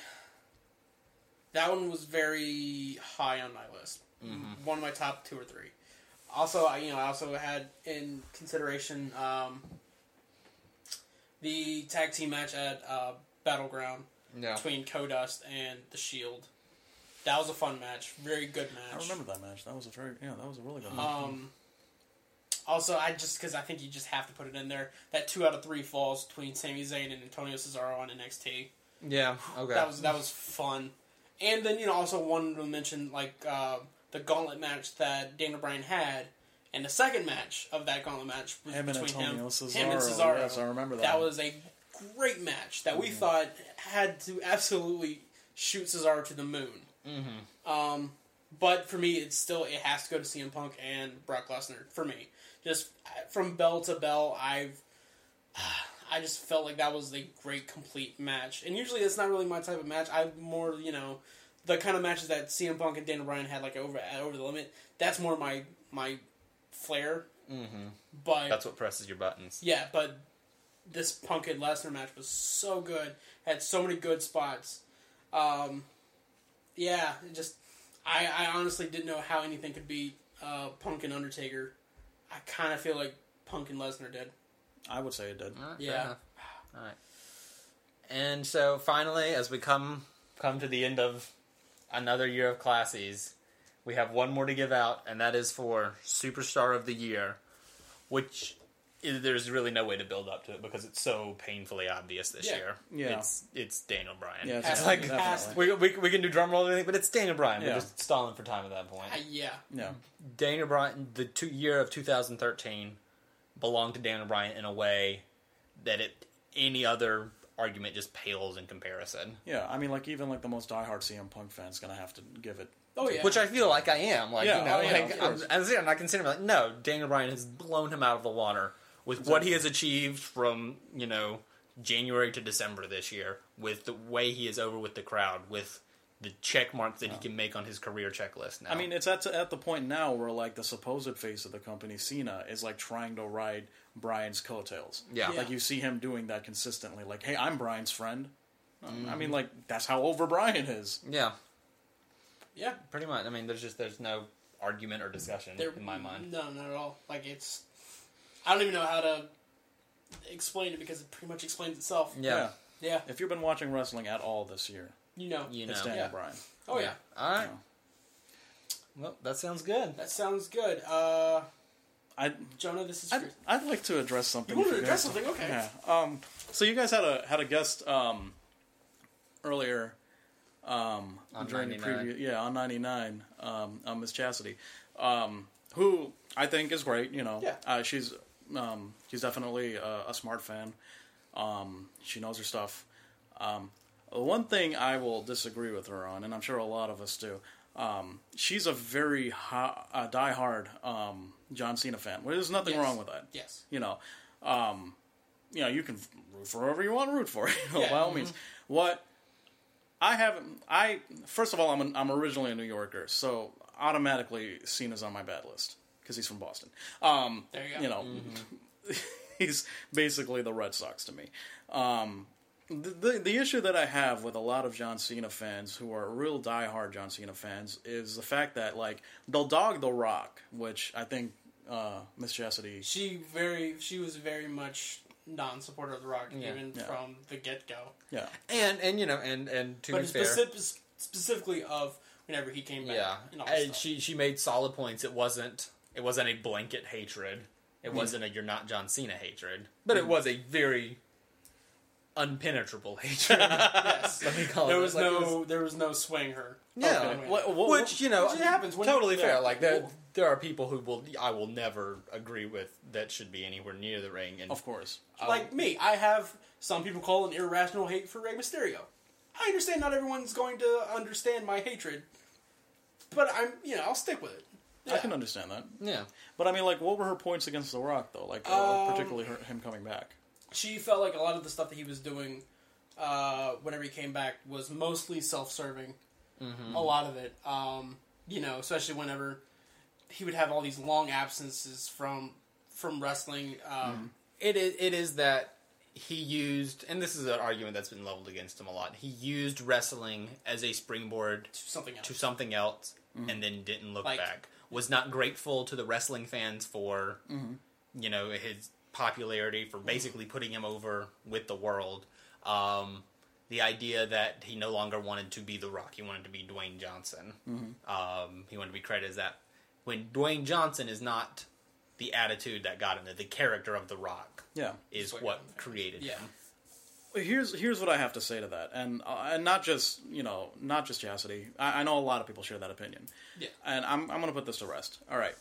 Speaker 2: That one was very high on my list. Mm-hmm. One of my top two or three. Also, I you know, I also had in consideration um, the tag team match at uh, Battleground
Speaker 1: yeah.
Speaker 2: between Kodust and The Shield. That was a fun match. Very good match.
Speaker 3: I remember that match. That was a very yeah. That was a really good
Speaker 2: um,
Speaker 3: match.
Speaker 2: Also, I just because I think you just have to put it in there. That two out of three falls between Sami Zayn and Antonio Cesaro on N X T.
Speaker 1: Yeah. Okay.
Speaker 2: That was that was fun. And then, you know, also wanted to mention, like, uh, the gauntlet match that Daniel Bryan had, and the second match of that gauntlet match was
Speaker 3: him
Speaker 2: between
Speaker 3: and
Speaker 2: him,
Speaker 3: Cesaro.
Speaker 2: him and Cesaro.
Speaker 3: Yes, I remember that.
Speaker 2: That was a great match that we mm-hmm. thought had to absolutely shoot Cesaro to the moon.
Speaker 1: Mm-hmm.
Speaker 2: Um, but for me, it's still, it has to go to C M Punk and Brock Lesnar, for me. Just from bell to bell, I've... I just felt like that was a great, complete match. And usually it's not really my type of match. I'm more, you know, the kind of matches that C M Punk and Daniel Bryan had, like, over at Over the Limit. That's more my my flair.
Speaker 1: Mm-hmm.
Speaker 2: But
Speaker 1: that's what presses your buttons.
Speaker 2: Yeah, but this Punk and Lesnar match was so good. Had so many good spots. Um, yeah, it just... I, I honestly didn't know how anything could beat uh, Punk and Undertaker. I kind of feel like Punk and Lesnar did.
Speaker 3: I would say it did.
Speaker 1: All right,
Speaker 2: yeah.
Speaker 1: All right. And so finally, as we come come to the end of another year of Classies, we have one more to give out, and that is for Superstar of the Year, which i- there's really no way to build up to it because it's so painfully obvious this
Speaker 2: Yeah.
Speaker 1: year.
Speaker 3: Yeah.
Speaker 1: It's it's Daniel Bryan.
Speaker 3: Yeah, it's
Speaker 2: Has
Speaker 1: It's
Speaker 2: to-
Speaker 1: like
Speaker 2: has
Speaker 3: definitely.
Speaker 2: to-
Speaker 1: we, we, we can do drum roll and everything, but it's Daniel Bryan.
Speaker 3: Yeah.
Speaker 1: We're just stalling for time at that point.
Speaker 2: Uh, yeah.
Speaker 3: Yeah.
Speaker 1: Daniel Bryan, the two, year of two thousand thirteen belonged to Daniel Bryan in a way that it any other argument just pales in comparison.
Speaker 3: Yeah, I mean, like, even, like, the most diehard C M Punk fan's gonna have to give it...
Speaker 2: Oh yeah.
Speaker 1: Which I feel like I am. Like,
Speaker 3: Yeah,
Speaker 1: you know,
Speaker 3: oh, yeah,
Speaker 1: like,
Speaker 3: of
Speaker 1: I'm,
Speaker 3: course.
Speaker 1: as I'm not considering, like, no, Daniel Bryan has blown him out of the water with what he has achieved from, you know, January to December this year, with the way he is over with the crowd, with the check marks that he can make on his career checklist now.
Speaker 3: I mean, it's at, at the point now where, like, the supposed face of the company, Cena, is, like, trying to ride Brian's coattails.
Speaker 1: Yeah.
Speaker 3: Like, you see him doing that consistently. Like, hey, I'm Brian's friend. Um, I mean, like, that's how over Brian is.
Speaker 1: yeah,
Speaker 2: yeah.
Speaker 1: pretty much. I mean, there's just, there's no argument or discussion
Speaker 2: There-
Speaker 1: in my mind.
Speaker 2: No, not at all. Like it's, I don't even know how to explain it because it pretty much explains itself.
Speaker 1: Yeah.
Speaker 2: Yeah.
Speaker 3: If you've been watching wrestling at all this year,
Speaker 2: You know.
Speaker 1: You know.
Speaker 3: it's Daniel
Speaker 2: Yeah.
Speaker 3: Bryan.
Speaker 2: Oh yeah.
Speaker 1: All right.
Speaker 3: Yeah.
Speaker 1: Well, that sounds good.
Speaker 2: That sounds good. Uh,
Speaker 3: I
Speaker 2: Jonah, this is
Speaker 3: I'd,
Speaker 2: yours.
Speaker 3: I'd like to address something.
Speaker 2: You want
Speaker 3: if
Speaker 2: to
Speaker 3: guys-
Speaker 2: address something? Okay.
Speaker 3: Yeah. Um. So you guys had a had a guest um earlier um
Speaker 1: On
Speaker 3: during the
Speaker 1: ninety-nine.
Speaker 3: preview. Yeah, on ninety-nine. Um, uh, Miss Chastity, um, who I think is great. You know,
Speaker 2: Yeah.
Speaker 3: uh, she's um she's definitely a, a smart fan. Um, she knows her stuff. Um, one thing I will disagree with her on, and I'm sure a lot of us do. Um, she's a very ho- uh, diehard um, John Cena fan. Well, there's nothing
Speaker 2: Yes.
Speaker 3: wrong with that.
Speaker 2: Yes.
Speaker 3: You know, um, you know, you can root for whoever you want to root for. You know,
Speaker 2: Yeah.
Speaker 3: by all means. What I haven't, I first of all, I'm an, I'm originally a New Yorker, so automatically Cena's on my bad list because he's from Boston. Um,
Speaker 2: There you go.
Speaker 3: You know, he's basically the Red Sox to me. Um, the, the the issue that I have with a lot of John Cena fans who are real diehard John Cena fans is the fact that like they'll dog The Rock, which I think uh, Miss Chastity.
Speaker 2: She very, she was very much non-supporter of The Rock
Speaker 1: Yeah.
Speaker 2: even
Speaker 3: Yeah.
Speaker 2: from the get-go.
Speaker 3: Yeah,
Speaker 1: And and you know and and to
Speaker 2: But
Speaker 1: be fair,
Speaker 2: specific, specifically of whenever he came back.
Speaker 1: yeah,
Speaker 2: And all that
Speaker 1: and
Speaker 2: stuff.
Speaker 1: she she made solid points. It wasn't it wasn't a blanket hatred. It
Speaker 2: Mm-hmm.
Speaker 1: wasn't a you're not John Cena hatred, but it was a very unpenetrable hatred.
Speaker 2: Yes.
Speaker 1: Let me call
Speaker 2: There
Speaker 1: it.
Speaker 2: was
Speaker 1: Like, it
Speaker 2: no, there was no swaying her.
Speaker 1: Yeah.
Speaker 2: Okay.
Speaker 3: What- what-
Speaker 1: Which you know,
Speaker 2: Which happens when
Speaker 1: totally
Speaker 2: you-
Speaker 1: fair.
Speaker 2: yeah.
Speaker 1: Like there, there are people who will I will never agree with that should be anywhere near the ring. And
Speaker 3: of course.
Speaker 1: I'll-
Speaker 2: Like me, I have some people call an irrational hate for Rey Mysterio. I understand not everyone's going to understand my hatred, but I'm, you know, I'll stick with it.
Speaker 3: I
Speaker 2: Yeah.
Speaker 3: can understand that.
Speaker 1: yeah,
Speaker 3: But I mean, like, what were her points against The Rock, though? Like, uh,
Speaker 2: Um,
Speaker 3: particularly her, him coming back.
Speaker 2: She felt like a lot of the stuff that he was doing uh, whenever he came back was mostly self-serving. A lot of it, um, you know, especially whenever he would have all these long absences from from wrestling. Um,
Speaker 1: it is. It is that he used, and this is an argument that's been leveled against him a lot. He used wrestling as a springboard
Speaker 2: to something else.
Speaker 1: to something else, and then didn't look
Speaker 2: Like-
Speaker 1: back. Was not grateful to the wrestling fans for, you know, his popularity, for basically putting him over with the world. Um, the idea that he no longer wanted to be The Rock, he wanted to be Dwayne Johnson. Um, he wanted to be credited as that. When Dwayne Johnson is not the attitude that got him there, the character of The Rock
Speaker 3: Yeah.
Speaker 1: is
Speaker 2: what
Speaker 1: what
Speaker 2: got him there.
Speaker 1: created
Speaker 2: Yeah.
Speaker 1: him.
Speaker 3: Here's here's what I have to say to that, and uh, and not just you know not just Chastity. I, I know a lot of people share that opinion.
Speaker 2: Yeah.
Speaker 3: And I'm I'm going to put this to rest. All right.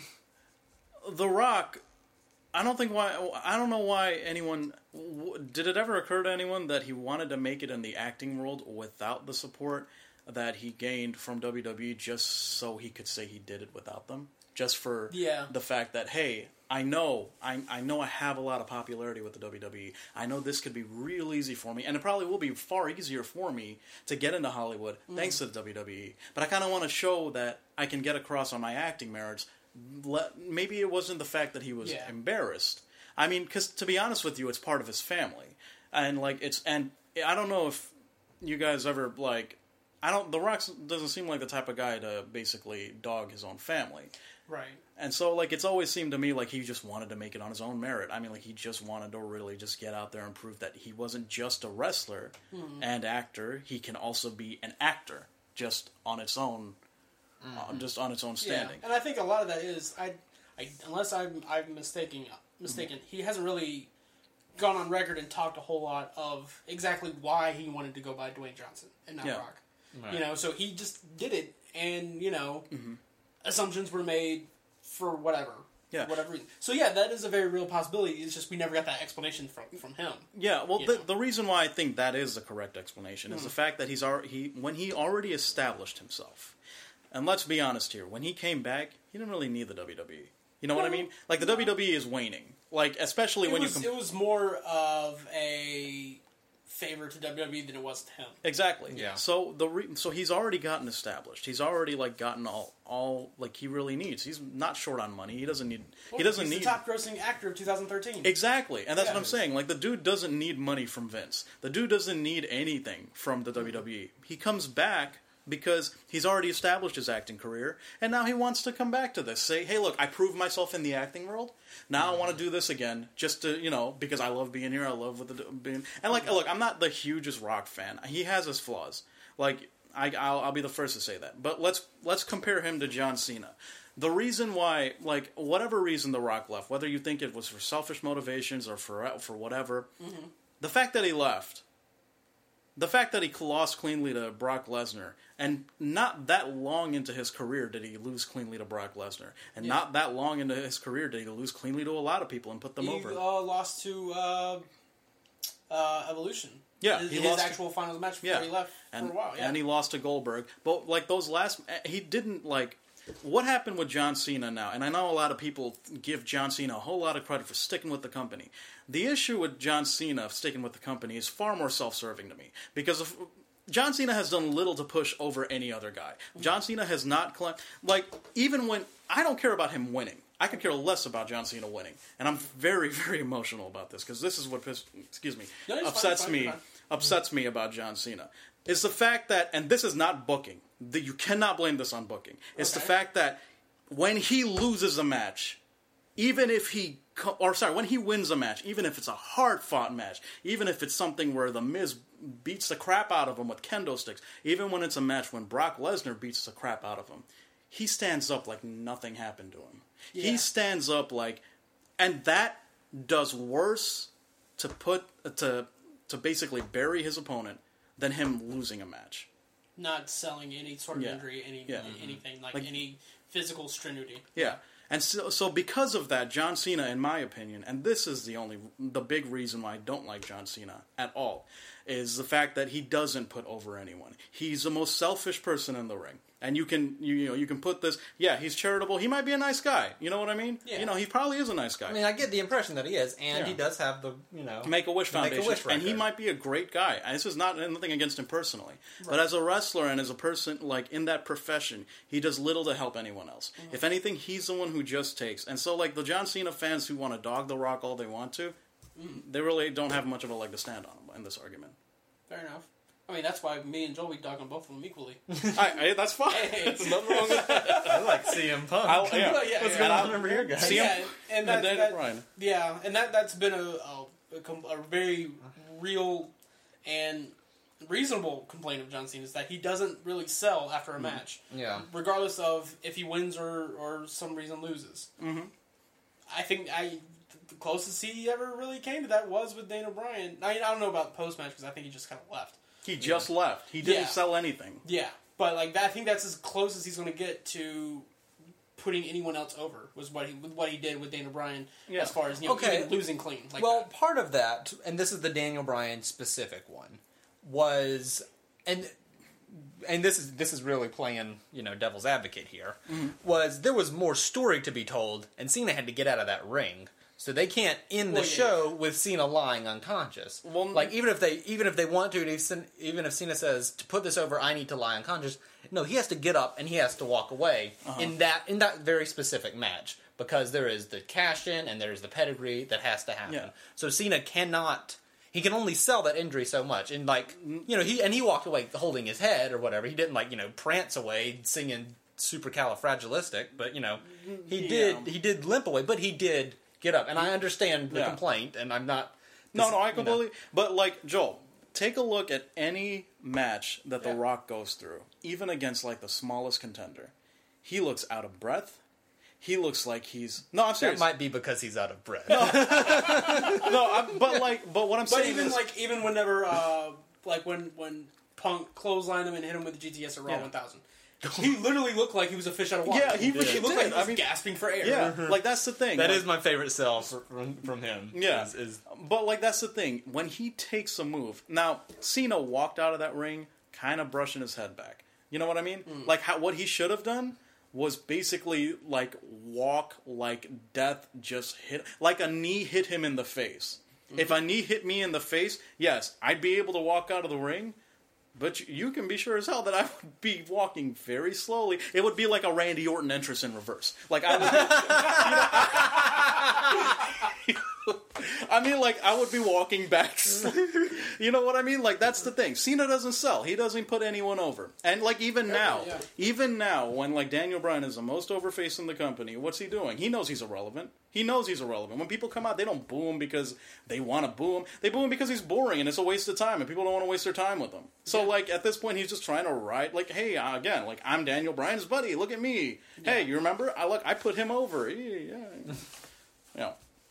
Speaker 3: The Rock. I don't think why. I don't know why anyone. w- Did it ever occur to anyone that he wanted to make it in the acting world without the support that he gained from W W E, just so he could say he did it without them? Just for
Speaker 2: Yeah.
Speaker 3: the fact that, hey, I know, I, I know I have a lot of popularity with the W W E. I know this could be real easy for me, and it probably will be far easier for me to get into Hollywood thanks to the W W E. But I kind of want to show that I can get across on my acting merits. Let, maybe it wasn't the fact that he was
Speaker 2: Yeah.
Speaker 3: embarrassed. I mean, because to be honest with you, it's part of his family, and like it's and I don't know if you guys ever like. I don't. The Rock doesn't seem like the type of guy to basically dog his own family.
Speaker 2: Right.
Speaker 3: And so, like, it's always seemed to me like he just wanted to make it on his own merit. I mean, like, he just wanted to really just get out there and prove that he wasn't just a wrestler and actor. He can also be an actor, just on its own, uh, just on its own standing.
Speaker 2: Yeah. And I think a lot of that is I, I unless I'm I'm mistaking, mistaken, he hasn't really gone on record and talked a whole lot of exactly why he wanted to go by Dwayne Johnson and not
Speaker 3: Yeah.
Speaker 2: Rock.
Speaker 1: Right.
Speaker 2: You know, so he just did it, and you know,
Speaker 3: Mm-hmm.
Speaker 2: assumptions were made for whatever.
Speaker 3: Yeah.
Speaker 2: For whatever reason. So yeah, that is a very real possibility. It's just we never got that explanation from from him.
Speaker 3: Yeah, well,
Speaker 2: You
Speaker 3: the,
Speaker 2: know.
Speaker 3: the reason why I think that is the correct explanation is the fact that he's already he when he already established himself. And let's be honest here, when he came back, he didn't really need the W W E. You know what I
Speaker 2: No.
Speaker 3: mean? Like the W W E is waning. Like especially
Speaker 2: It
Speaker 3: when
Speaker 2: was,
Speaker 3: you com-
Speaker 2: it was more of a favor to W W E than it was to him.
Speaker 3: Exactly.
Speaker 1: Yeah.
Speaker 3: So the re- so he's already gotten established. He's already like gotten all all like he really needs. He's not short on money. He doesn't need.
Speaker 2: Well,
Speaker 3: he doesn't
Speaker 2: he's
Speaker 3: need.
Speaker 2: the top grossing actor of two thousand thirteen.
Speaker 3: Exactly, and that's
Speaker 2: Yeah.
Speaker 3: what I'm saying. Like the dude doesn't need money from Vince. The dude doesn't need anything from the W W E. He comes back because he's already established his acting career, and now he wants to come back to this. Say, hey, look, I proved myself in the acting world. Now I want to do this again, just to you know, because I love being here. I love with the being, and like, look, I'm not the hugest Rock fan. He has his flaws. Like, I, I'll, I'll be the first to say that. But let's let's compare him to John Cena. The reason why, like, whatever reason The Rock left, whether you think it was for selfish motivations or for for whatever,
Speaker 2: Mm-hmm.
Speaker 3: the fact that he left, the fact that he lost cleanly to Brock Lesnar, and not that long into his career did he lose cleanly to Brock Lesnar, and
Speaker 2: Yeah.
Speaker 3: not that long into his career did he lose cleanly to a lot of people and put them
Speaker 2: He
Speaker 3: over.
Speaker 2: uh, lost to uh, uh, Evolution.
Speaker 3: Yeah,
Speaker 2: his,
Speaker 3: he
Speaker 2: his
Speaker 3: lost to-
Speaker 2: actual finals match before
Speaker 3: Yeah.
Speaker 2: he left
Speaker 3: and,
Speaker 2: for a while. Yeah.
Speaker 3: and he lost to Goldberg. But like those last, he didn't like. What happened with John Cena now? And I know a lot of people give John Cena a whole lot of credit for sticking with the company. The issue with John Cena sticking with the company is far more self-serving to me because of. John Cena has done little to push over any other guy. John Cena has not cl- like even when I don't care about him winning. I could care less about John Cena winning, and I'm very, very emotional about this because this is what piss, excuse me
Speaker 2: No, it's fine,
Speaker 3: upsets
Speaker 2: it's fine,
Speaker 3: me
Speaker 2: it's fine.
Speaker 3: upsets me about John Cena is the fact that, and this is not booking. The, you cannot blame this on booking. It's the
Speaker 2: Okay.
Speaker 3: fact that when he loses a match, even if he co- or sorry, when he wins a match, even if it's a hard fought match, even if it's something where the Miz beats the crap out of him with kendo sticks, even when it's a match when Brock Lesnar beats the crap out of him, he stands up like nothing happened to him.
Speaker 2: Yeah.
Speaker 3: He stands up like, and that does worse to put to to basically bury his opponent than him losing a match.
Speaker 2: Not selling any sort of
Speaker 3: Yeah.
Speaker 2: injury, any
Speaker 3: Yeah.
Speaker 2: anything like,
Speaker 3: Like-
Speaker 2: any physical strenuity.
Speaker 3: Yeah. And so, so because of that, John Cena, in my opinion, and this is the only, the big reason why I don't like John Cena at all, is the fact that he doesn't put over anyone. He's the most selfish person in the ring. And you can, you, you know, you can put this, yeah, he's charitable. He might be a nice guy. You know what I mean?
Speaker 2: Yeah.
Speaker 3: You know, he probably is a nice guy.
Speaker 1: I mean, I get the impression that he is, and
Speaker 3: Yeah.
Speaker 1: he does have the, you know,
Speaker 3: Make-A-Wish
Speaker 1: the
Speaker 3: Foundation,
Speaker 1: Make-A-Wish
Speaker 3: and he
Speaker 1: record.
Speaker 3: might be a great guy. And this is not anything against him personally, but as a wrestler and as a person like in that profession, he does little to help anyone else.
Speaker 2: Mm-hmm.
Speaker 3: If anything, he's the one who just takes. And so, like the John Cena fans who want to dog The Rock all they want to,
Speaker 2: Mm-hmm.
Speaker 3: they really don't have much of a leg to stand on in this argument.
Speaker 2: Fair enough. I mean, that's why me and Joel we dog on both of them equally.
Speaker 3: I, I, that's fine.
Speaker 2: Hey.
Speaker 3: There's nothing wrong with that.
Speaker 1: I like C M Punk.
Speaker 3: I'll- yeah.
Speaker 2: Well, yeah,
Speaker 1: What's
Speaker 2: yeah.
Speaker 1: going
Speaker 3: And
Speaker 1: on
Speaker 3: I'll-
Speaker 1: over here, guys?
Speaker 3: C M
Speaker 2: yeah, and that,
Speaker 3: And then
Speaker 2: that-
Speaker 3: Brian.
Speaker 2: yeah, and that that's been a a, a, com- a very real and reasonable complaint of John Cena is that he doesn't really sell after a match,
Speaker 1: Yeah.
Speaker 2: regardless of if he wins or or some reason loses.
Speaker 3: Mm-hmm.
Speaker 2: I think I the closest he ever really came to that was with Daniel Bryan. I, I don't know about post match because I think he just kind of left.
Speaker 3: He just left. He didn't
Speaker 2: Yeah.
Speaker 3: sell anything.
Speaker 2: Yeah, but like that, I think that's as close as he's going to get to putting anyone else over. Was what he what he did with Daniel Bryan
Speaker 3: Yeah.
Speaker 2: as far as you know
Speaker 1: Okay.
Speaker 2: even losing clean. Like
Speaker 1: well,
Speaker 2: that.
Speaker 1: part of that, and this is the Daniel Bryan specific one, was and and this is this is really playing you know devil's advocate here.
Speaker 3: Mm-hmm.
Speaker 1: Was there was more story to be told, and Cena had to get out of that ring. So they can't end the
Speaker 2: Well, yeah,
Speaker 1: show with Cena lying unconscious.
Speaker 3: Well,
Speaker 1: like even if they even if they want to, and if Cena- even if Cena says to put this over, I need to lie unconscious. No, he has to get up and he has to walk away
Speaker 3: Uh-huh.
Speaker 1: in that in that very specific match because there is the cash in and there's the pedigree that has to happen.
Speaker 3: Yeah.
Speaker 1: So Cena cannot. He can only sell that injury so much, and like you know, he and he walked away holding his head or whatever. He didn't like you know prance away singing supercalifragilistic, but you know he
Speaker 3: Yeah.
Speaker 1: did he did limp away, but he did get up. And I understand the
Speaker 3: Yeah.
Speaker 1: complaint, and I'm not.
Speaker 3: No,
Speaker 1: this-
Speaker 3: no, I
Speaker 1: you know.
Speaker 3: completely. But like Joel, take a look at any match that The
Speaker 2: Yeah.
Speaker 3: Rock goes through, even against like the smallest contender. He looks out of breath. he looks like he's no. I'm
Speaker 1: That
Speaker 3: serious.
Speaker 1: might be because he's out of breath.
Speaker 3: no, I, but like, but what I'm
Speaker 2: But
Speaker 3: saying
Speaker 2: even
Speaker 3: is,
Speaker 2: like even whenever uh, like when when Punk clotheslined him and hit him with the G T S at Raw
Speaker 3: Yeah.
Speaker 2: one thousand. He literally looked like he was a fish out of water.
Speaker 3: Yeah, he really
Speaker 2: he looked
Speaker 3: did.
Speaker 2: like he was
Speaker 3: I mean-
Speaker 2: gasping for air.
Speaker 3: yeah, like that's the thing.
Speaker 1: That
Speaker 3: like,
Speaker 1: is my favorite sell for, from, from him.
Speaker 3: Yeah.
Speaker 1: Is, is
Speaker 3: But like that's the thing. When he takes a move, now Cena walked out of that ring, kind of brushing his head back. You know what I mean?
Speaker 2: Mm.
Speaker 3: Like how what he should have done was basically like walk like death just hit, like a knee hit him in the face.
Speaker 2: Mm-hmm.
Speaker 3: If a knee hit me in the face, yes, I'd be able to walk out of the ring. But you, you can be sure as hell that I would be walking very slowly. It would be like a Randy Orton entrance in reverse. Like I would. Be, I mean, like I would be walking back. You know what I mean? Like that's the thing. Cena doesn't sell. He doesn't put anyone over. And like even now,
Speaker 2: yeah.
Speaker 3: even now, when like Daniel Bryan is the most over face in the company, what's he doing? He knows he's irrelevant. He knows he's irrelevant. When people come out, they don't boo him because they want to boo him. They boo him because he's boring and it's a waste of time, and people don't want to waste their time with him. So
Speaker 2: Yeah.
Speaker 3: like at this point, he's just trying to write like, hey, uh, again, like I'm Daniel Bryan's buddy. Look at me. Hey, you remember? I look, I put him over. Yeah, yeah. Yeah.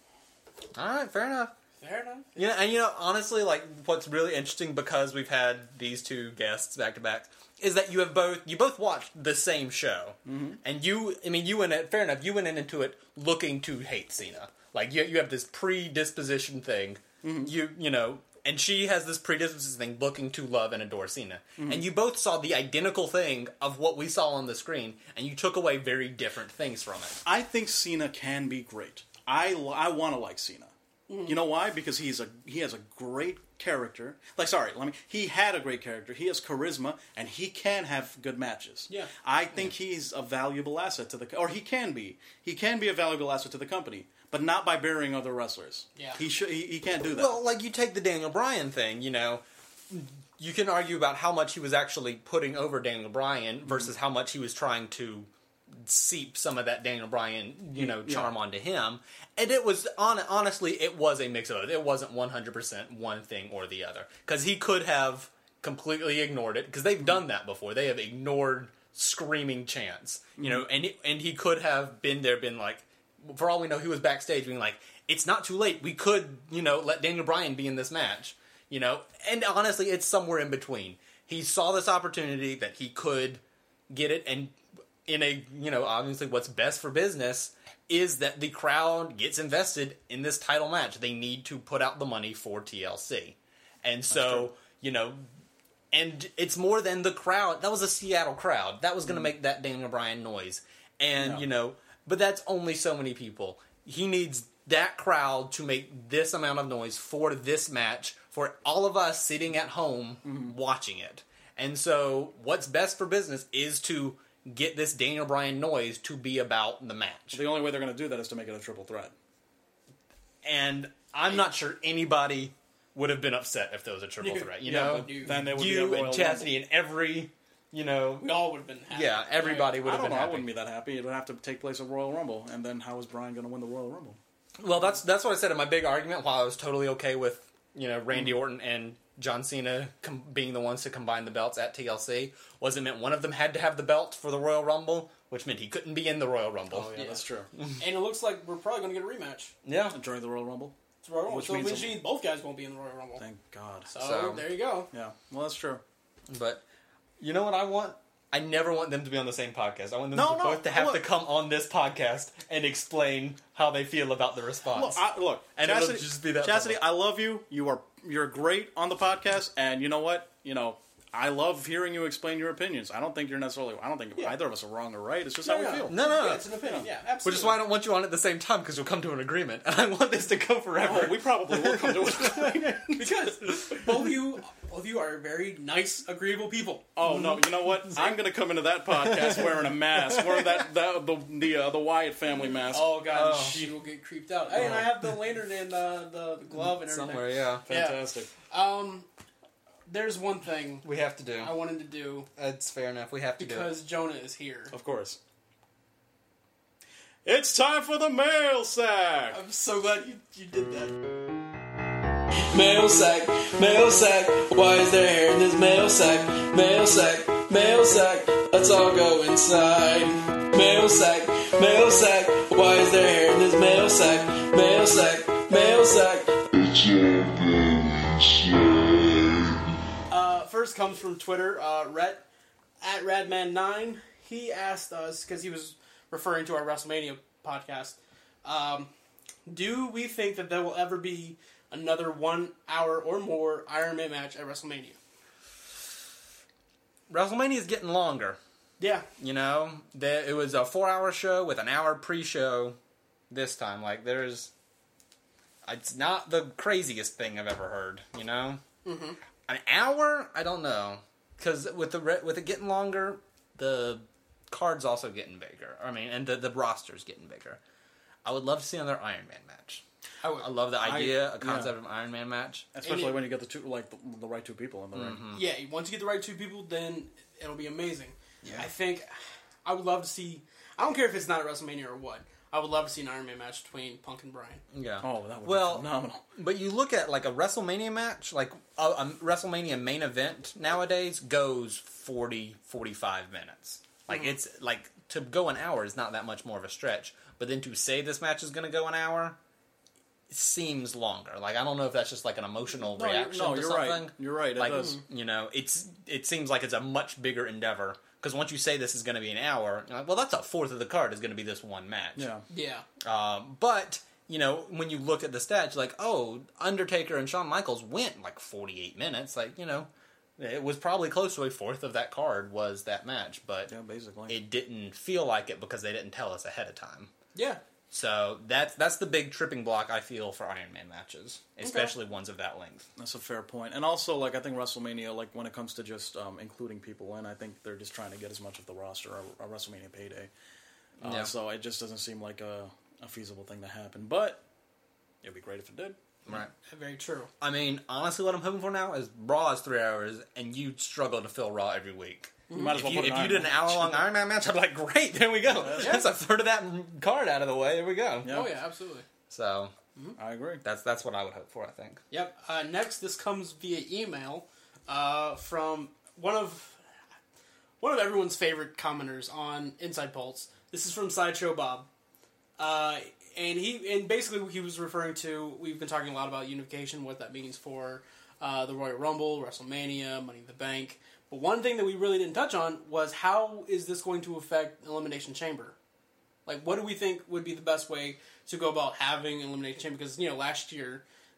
Speaker 1: all right, fair enough.
Speaker 2: Fair enough.
Speaker 1: You know, and you know, honestly, like what's really interesting because we've had these two guests back to back is that you have both you both watched the same show, mm-hmm. and you, I mean, you went in, fair enough, you went in into it looking to hate Cena, like you you have this predisposition thing, mm-hmm. you you know, and she has this predisposition thing looking to love and adore Cena, mm-hmm. and you both saw the identical thing of what we saw on the screen, and you took away very different things from it.
Speaker 3: I think Cena can be great. I, I want to like Cena. Mm. You know why? Because he's a he has a great character. Like, sorry, let me. He had a great character. He has charisma, and he can have good matches.
Speaker 2: Yeah.
Speaker 3: I think yeah. he's a valuable asset to the, or he can be. He can be a valuable asset to the company, but not by burying other wrestlers.
Speaker 2: Yeah.
Speaker 3: He should. He, he can't do that.
Speaker 1: Well, like you take the Daniel Bryan thing, you know. You can argue about how much he was actually putting over Daniel Bryan versus how much he was trying to seep some of that Daniel Bryan, you know, charm
Speaker 3: Yeah.
Speaker 1: onto him. And it was, on, honestly, it was a mix of both. It wasn't one hundred percent one thing or the other. Because he could have completely ignored it, because they've done that before. They have ignored screaming chants, you know, and it, and he could have been there, been like, for all we know, he was backstage being like, it's not too late. We could, you know, let Daniel Bryan be in this match, you know. And honestly, it's somewhere in between. He saw this opportunity that he could get it, and in a, you know, obviously what's best for business is that the crowd gets invested in this title match. They need to put out the money for T L C. And so, you know, and it's more than the crowd. That was a Seattle crowd. That was going to mm. make that Daniel Bryan noise. And, yeah. you know, but that's only so many people. He needs that crowd to make this amount of noise for this match, for all of us sitting at home mm-hmm. watching it. And so what's best for business is to get this Daniel Bryan noise to be about the match.
Speaker 3: The only way they're going to do that is to make it a triple threat.
Speaker 1: And I'm not sure anybody would have been upset if there was a triple threat. You
Speaker 3: yeah,
Speaker 1: know,
Speaker 3: you, then they would
Speaker 1: you
Speaker 3: be
Speaker 1: and Chastity and every, you know,
Speaker 2: we all would have been happy.
Speaker 1: Yeah, everybody would
Speaker 3: I
Speaker 1: have
Speaker 3: don't
Speaker 1: been
Speaker 3: know.
Speaker 1: happy.
Speaker 3: I wouldn't be that happy. It would have to take place at Royal Rumble, and then how is Bryan going to win the Royal Rumble?
Speaker 1: Well, that's that's what I said in my big argument. While I was totally okay with, you know, Randy mm-hmm. Orton and John Cena com- being the ones to combine the belts at T L C, was it meant one of them had to have the belt for the Royal Rumble, which meant he couldn't be in the Royal Rumble.
Speaker 3: Oh yeah,
Speaker 2: yeah.
Speaker 3: that's true.
Speaker 2: And it looks like we're probably going to get a rematch.
Speaker 1: Yeah,
Speaker 3: during the Royal Rumble.
Speaker 2: It's Royal Rumble.
Speaker 3: Which
Speaker 2: so
Speaker 3: means
Speaker 2: which means both guys won't be in the Royal Rumble.
Speaker 3: Thank God.
Speaker 2: So,
Speaker 1: So-
Speaker 2: there you go.
Speaker 3: Yeah, well that's true.
Speaker 1: but you know what I want? I never want them to be on the same podcast. I want them
Speaker 3: No,
Speaker 1: to
Speaker 3: no,
Speaker 1: both to have
Speaker 3: look.
Speaker 1: to come on this podcast and explain how they feel about the response.
Speaker 3: Look, I, look,
Speaker 1: And it'll
Speaker 3: Chastity,
Speaker 1: just be that
Speaker 3: Chastity,
Speaker 1: public.
Speaker 3: I love you. You are you're great on the podcast, and you know what? You know, I love hearing you explain your opinions. I don't think you're necessarily. I don't think
Speaker 2: Yeah.
Speaker 3: either of us are wrong or right. It's just
Speaker 2: No,
Speaker 3: how
Speaker 2: no.
Speaker 3: we feel.
Speaker 1: no, no, no.
Speaker 2: Yeah, it's an opinion. Yeah, absolutely.
Speaker 1: Which is why I don't want you on at the same time, because we'll come to an agreement. And I want this to go forever.
Speaker 3: Oh, we probably will come to it.
Speaker 2: because both of you, both of you are very nice, agreeable people.
Speaker 3: Oh no! You know what? I'm going to come into that podcast wearing a mask, wearing that, that the the uh, the Wyatt family mask.
Speaker 2: Oh god,
Speaker 1: Oh.
Speaker 2: she will get creeped out. Hey, and I have the lantern and uh, the, the glove and everything.
Speaker 1: Somewhere, yeah.
Speaker 3: Fantastic.
Speaker 2: Um, there's one thing
Speaker 1: We have to do.
Speaker 2: I wanted to do
Speaker 1: It's fair enough. We have to do
Speaker 2: because Jonah is here.
Speaker 3: Of course. It's time for the mail sack.
Speaker 2: I'm so glad you, you did that. Mail sack, mail sack. Why is there hair in this mail sack? Mail sack, mail sack. Let's all go inside. Mail sack, mail sack. Why is there hair in this mail sack? Mail sack, mail sack. Uh, first comes from Twitter, uh, Rhett, at Radman nine. He asked us, because he was referring to our WrestleMania podcast, um, do we think that there will ever be another one hour or more Iron Man match at WrestleMania?
Speaker 1: WrestleMania is getting longer.
Speaker 2: Yeah.
Speaker 1: You know, there, it was a four-hour show with an hour pre-show this time. Like, there's... It's not the craziest thing I've ever heard, you know? Mm-hmm. An hour? I don't know. Because with the with it getting longer, the card's also getting bigger. I mean, and the, the roster's getting bigger. I would love to see another Iron Man match. I, would, I love the idea, I, a concept yeah. of an Iron Man match.
Speaker 3: Especially it, when you get the two, like the, the right two people in the mm-hmm. ring.
Speaker 2: Yeah, once you get the right two people, then it'll be amazing. Yeah. I think I would love to see. I don't care if it's not at WrestleMania or what. I would love to see an Iron Man match between Punk and Bryan.
Speaker 1: Yeah.
Speaker 3: Oh, that would
Speaker 1: well,
Speaker 3: be phenomenal.
Speaker 1: But you look at like a WrestleMania match, like a, a WrestleMania main event nowadays goes forty, forty-five minutes. Like mm-hmm. it's like to go an hour is not that much more of a stretch. But then to say this match is going to go an hour seems longer. Like I don't know if that's just like an emotional
Speaker 3: no,
Speaker 1: reaction
Speaker 3: no,
Speaker 1: to
Speaker 3: you're
Speaker 1: something.
Speaker 3: Right. You're right. It
Speaker 1: like
Speaker 3: does.
Speaker 1: You know, it's it seems like it's a much bigger endeavor. Because once you say this is going to be an hour, you're like, well, that's a fourth of the card is going to be this one match.
Speaker 3: Yeah.
Speaker 2: Yeah.
Speaker 1: Um, but, you know, when you look at the stats, like, oh, Undertaker and Shawn Michaels went like forty-eight minutes. Like, you know, it was probably close to a fourth of that card was that match. But
Speaker 3: yeah, basically.
Speaker 1: It didn't feel like it because they didn't tell us ahead of time.
Speaker 2: Yeah.
Speaker 1: So that's that's the big tripping block I feel for Iron Man matches, especially okay. ones of that length.
Speaker 3: That's a fair point. And also, like I think WrestleMania, like when it comes to just um, including people in, I think they're just trying to get as much of the roster a, a WrestleMania payday. Uh, yeah. So it just doesn't seem like a, a feasible thing to happen. But it'd be great if it did.
Speaker 1: Right.
Speaker 2: Very true.
Speaker 1: I mean, honestly, what I'm hoping for now is Raw is three hours, and you struggle to fill Raw every week.
Speaker 3: You might as well
Speaker 1: if you,
Speaker 3: put an
Speaker 1: if you did an hour-long Iron Man match, I'd be like, great, there we go. Yeah. That's a third of that card out of the way. There we go.
Speaker 2: Yeah. Oh, yeah, absolutely.
Speaker 1: So,
Speaker 3: mm-hmm. I agree.
Speaker 1: That's that's what I would hope for, I think.
Speaker 2: Yep. Uh, next, this comes via email uh, from one of one of everyone's favorite commenters on Inside Pulse. This is from Sideshow Bob. Uh, and he and basically he was referring to, we've been talking a lot about unification, what that means for uh, the Royal Rumble, WrestleMania, Money in the Bank. But one thing that we really didn't touch on was how is this going to affect Elimination Chamber? Like, what do we think would be the best way to go about having an Elimination Chamber? Because, you know, last year,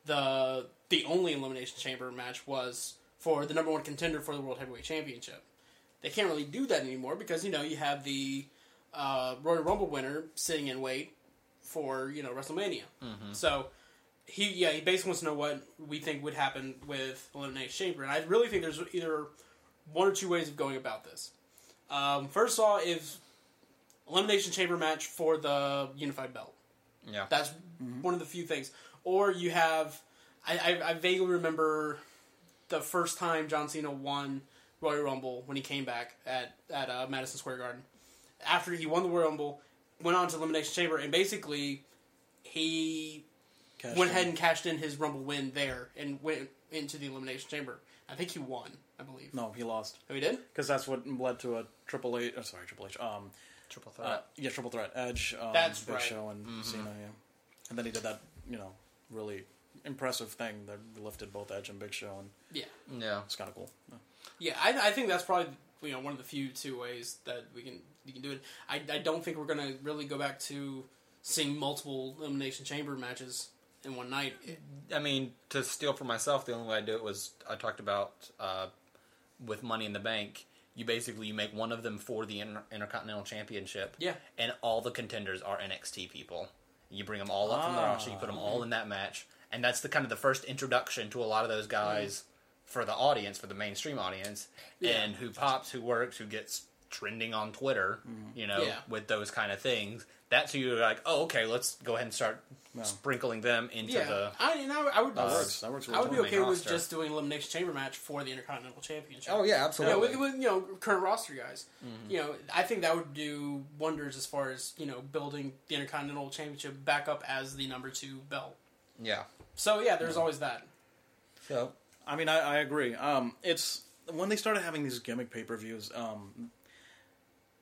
Speaker 2: the the only Elimination Chamber match was for the number one contender for the World Heavyweight Championship. They can't really do that anymore because, you know, you have the uh, Royal Rumble winner sitting in wait for, you know, WrestleMania. Mm-hmm. So, he yeah, he basically wants to know what we think would happen with Elimination Chamber. And I really think there's either one or two ways of going about this. Um, first of all, if Elimination Chamber match for the unified belt.
Speaker 1: Yeah.
Speaker 2: That's mm-hmm. one of the few things. Or you have... I, I, I vaguely remember the first time John Cena won Royal Rumble when he came back at, at uh, Madison Square Garden. After he won the Royal Rumble, went on to Elimination Chamber, and basically he cashed went in. ahead and cashed in his Rumble win there and went into the Elimination Chamber. I think he won, I believe.
Speaker 3: No, he lost.
Speaker 2: Oh, he did?
Speaker 3: Because that's what led to a Triple H... Oh, sorry, Triple H. Um,
Speaker 1: triple threat.
Speaker 3: Uh, yeah, Triple Threat. Edge, um,
Speaker 2: that's
Speaker 3: Big
Speaker 2: right.
Speaker 3: Show, and mm-hmm. Cena, yeah. And then he did that, you know, really impressive thing that lifted both Edge and Big Show, and
Speaker 2: yeah,
Speaker 1: yeah,
Speaker 3: it's kind of cool. Yeah,
Speaker 2: yeah I, I think that's probably, you know, one of the few two ways that we can you can do it. I, I don't think we're gonna really go back to seeing multiple Elimination Chamber matches in one night.
Speaker 1: I mean, to steal from myself, the only way I do it was I talked about uh, with Money in the Bank. You basically you make one of them for the Inter- Intercontinental Championship,
Speaker 2: yeah,
Speaker 1: and all the contenders are N X T people. You bring them all up ah. from the roster, you put them all in that match, and that's the kind of the first introduction to a lot of those guys mm. for the audience, for the mainstream audience, yeah. and who pops, who works, who gets trending on Twitter, mm. you know,
Speaker 2: yeah.
Speaker 1: with those kind of things. That's who you're like, oh, okay, let's go ahead and start no. sprinkling them into
Speaker 2: yeah.
Speaker 1: the.
Speaker 2: I, and I, I would.
Speaker 3: That works. That works.
Speaker 2: I would be okay with roster. just doing an Elimination Chamber match for the Intercontinental Championship.
Speaker 1: Oh yeah, absolutely.
Speaker 2: You know, with, with you know current roster guys, mm-hmm. you know, I think that would do wonders as far as you know building the Intercontinental Championship back up as the number two belt.
Speaker 1: Yeah.
Speaker 2: So yeah, there's
Speaker 1: yeah.
Speaker 2: always that.
Speaker 1: So,
Speaker 3: I mean, I, I agree. Um, it's when they started having these gimmick pay per views. Um,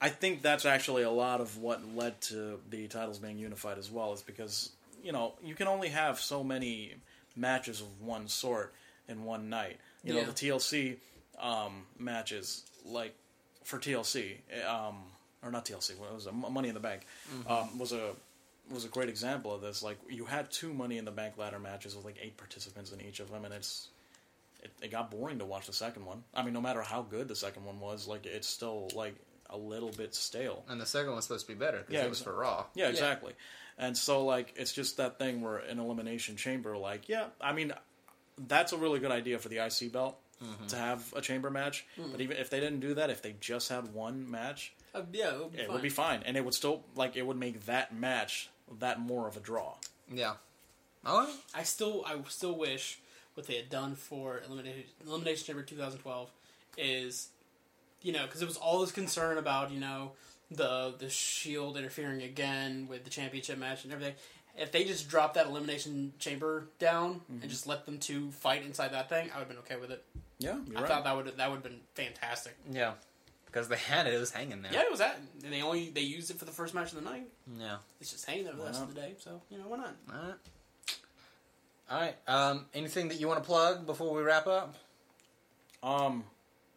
Speaker 3: I think that's actually a lot of what led to the titles being unified as well, is because, you know, you can only have so many matches of one sort in one night. You
Speaker 2: Yeah.
Speaker 3: know, the T L C um, matches, like, for T L C, um, or not T L C, what was it? Money in the Bank,
Speaker 2: Mm-hmm.
Speaker 3: um, was a was a great example of this. Like, you had two Money in the Bank ladder matches with, like, eight participants in each of them, and it's it, it got boring to watch the second one. I mean, no matter how good the second one was, like, it's still, like, a little bit stale.
Speaker 1: And the second one's supposed to be better because
Speaker 3: Yeah,
Speaker 1: it was for Raw.
Speaker 3: Yeah, exactly. And so, like, it's just that thing where an Elimination Chamber, like, yeah, I mean, that's a really good idea for the I C belt, mm-hmm. to have a chamber match. Mm. But even if they didn't do that, if they just had one match,
Speaker 2: Uh, yeah, it would be
Speaker 3: it
Speaker 2: fine.
Speaker 3: would be fine. And it would still, like, it would make that match that more of a draw.
Speaker 1: Yeah. Oh,
Speaker 2: I still, I still wish what they had done for Elimination, Elimination Chamber twenty twelve is, you know, because it was all this concern about, you know, the the Shield interfering again with the championship match and everything. If they just dropped that Elimination Chamber down
Speaker 3: Mm-hmm.
Speaker 2: and just let them two fight inside that thing, I would have been okay with it.
Speaker 3: Yeah, you're
Speaker 2: I
Speaker 3: right.
Speaker 2: thought that would that would have been fantastic.
Speaker 1: yeah. Because they had it. It was hanging there.
Speaker 2: Yeah, it was that. And they only they used it for the first match of the night.
Speaker 1: Yeah.
Speaker 2: It's just hanging there for the
Speaker 3: Why
Speaker 2: rest
Speaker 3: not?
Speaker 2: of the day. So you know why not?
Speaker 1: All right. All right. Um, anything that you want to plug before we wrap up?
Speaker 3: Um,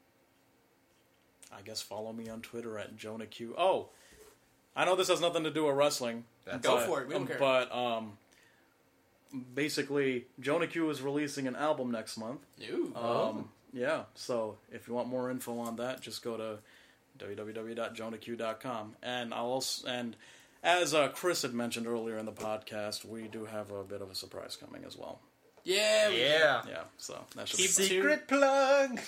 Speaker 3: I guess follow me on Twitter at Jonah Q. Oh, I know this has nothing to do with wrestling.
Speaker 1: That's
Speaker 2: Go
Speaker 3: but-
Speaker 2: for it. We don't care.
Speaker 3: But um, basically, Jonah Q is releasing an album next month.
Speaker 2: Ooh.
Speaker 3: Um, yeah, so if you want more info on that, just go to w w w dot jonah q dot com. And I'll also, and as uh, Chris had mentioned earlier in the podcast, we do have a bit of a surprise coming as well.
Speaker 2: yeah. we-
Speaker 1: Yeah.
Speaker 3: Yeah, so that should
Speaker 2: Keep
Speaker 3: be
Speaker 1: Secret plug.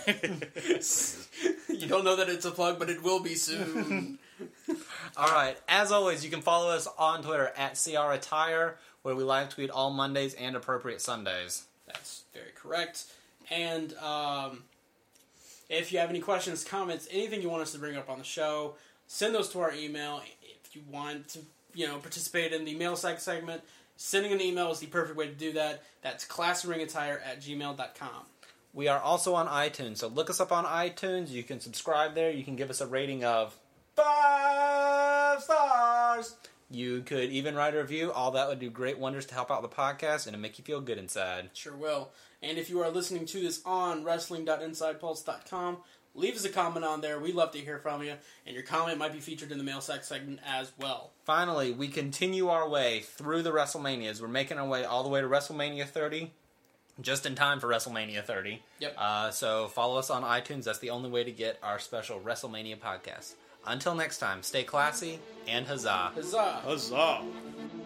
Speaker 2: You don't know that it's a plug, but it will be soon.
Speaker 1: All right. As always, you can follow us on Twitter at C R Attire, where we live tweet all Mondays and appropriate Sundays.
Speaker 2: That's very correct. And um, if you have any questions, comments, anything you want us to bring up on the show, send those to our email. If you want to, you know, participate in the mail sack segment, sending an email is the perfect way to do that. That's classringattire at gmail dot com.
Speaker 1: We are also on iTunes, so look us up on iTunes. You can subscribe there. You can give us a rating of five stars. You could even write a review. All that would do great wonders to help out the podcast and it'd make you feel good inside.
Speaker 2: Sure will. And if you are listening to this on wrestling dot inside pulse dot com, leave us a comment on there. We'd love to hear from you. And your comment might be featured in the mail sack segment as well.
Speaker 1: Finally, we continue our way through the WrestleManias. We're making our way all the way to WrestleMania thirty, just in time for WrestleMania thirty.
Speaker 2: Yep.
Speaker 1: Uh, so follow us on iTunes. That's the only way to get our special WrestleMania podcast. Until next time, stay classy and huzzah.
Speaker 2: Huzzah!
Speaker 3: Huzzah!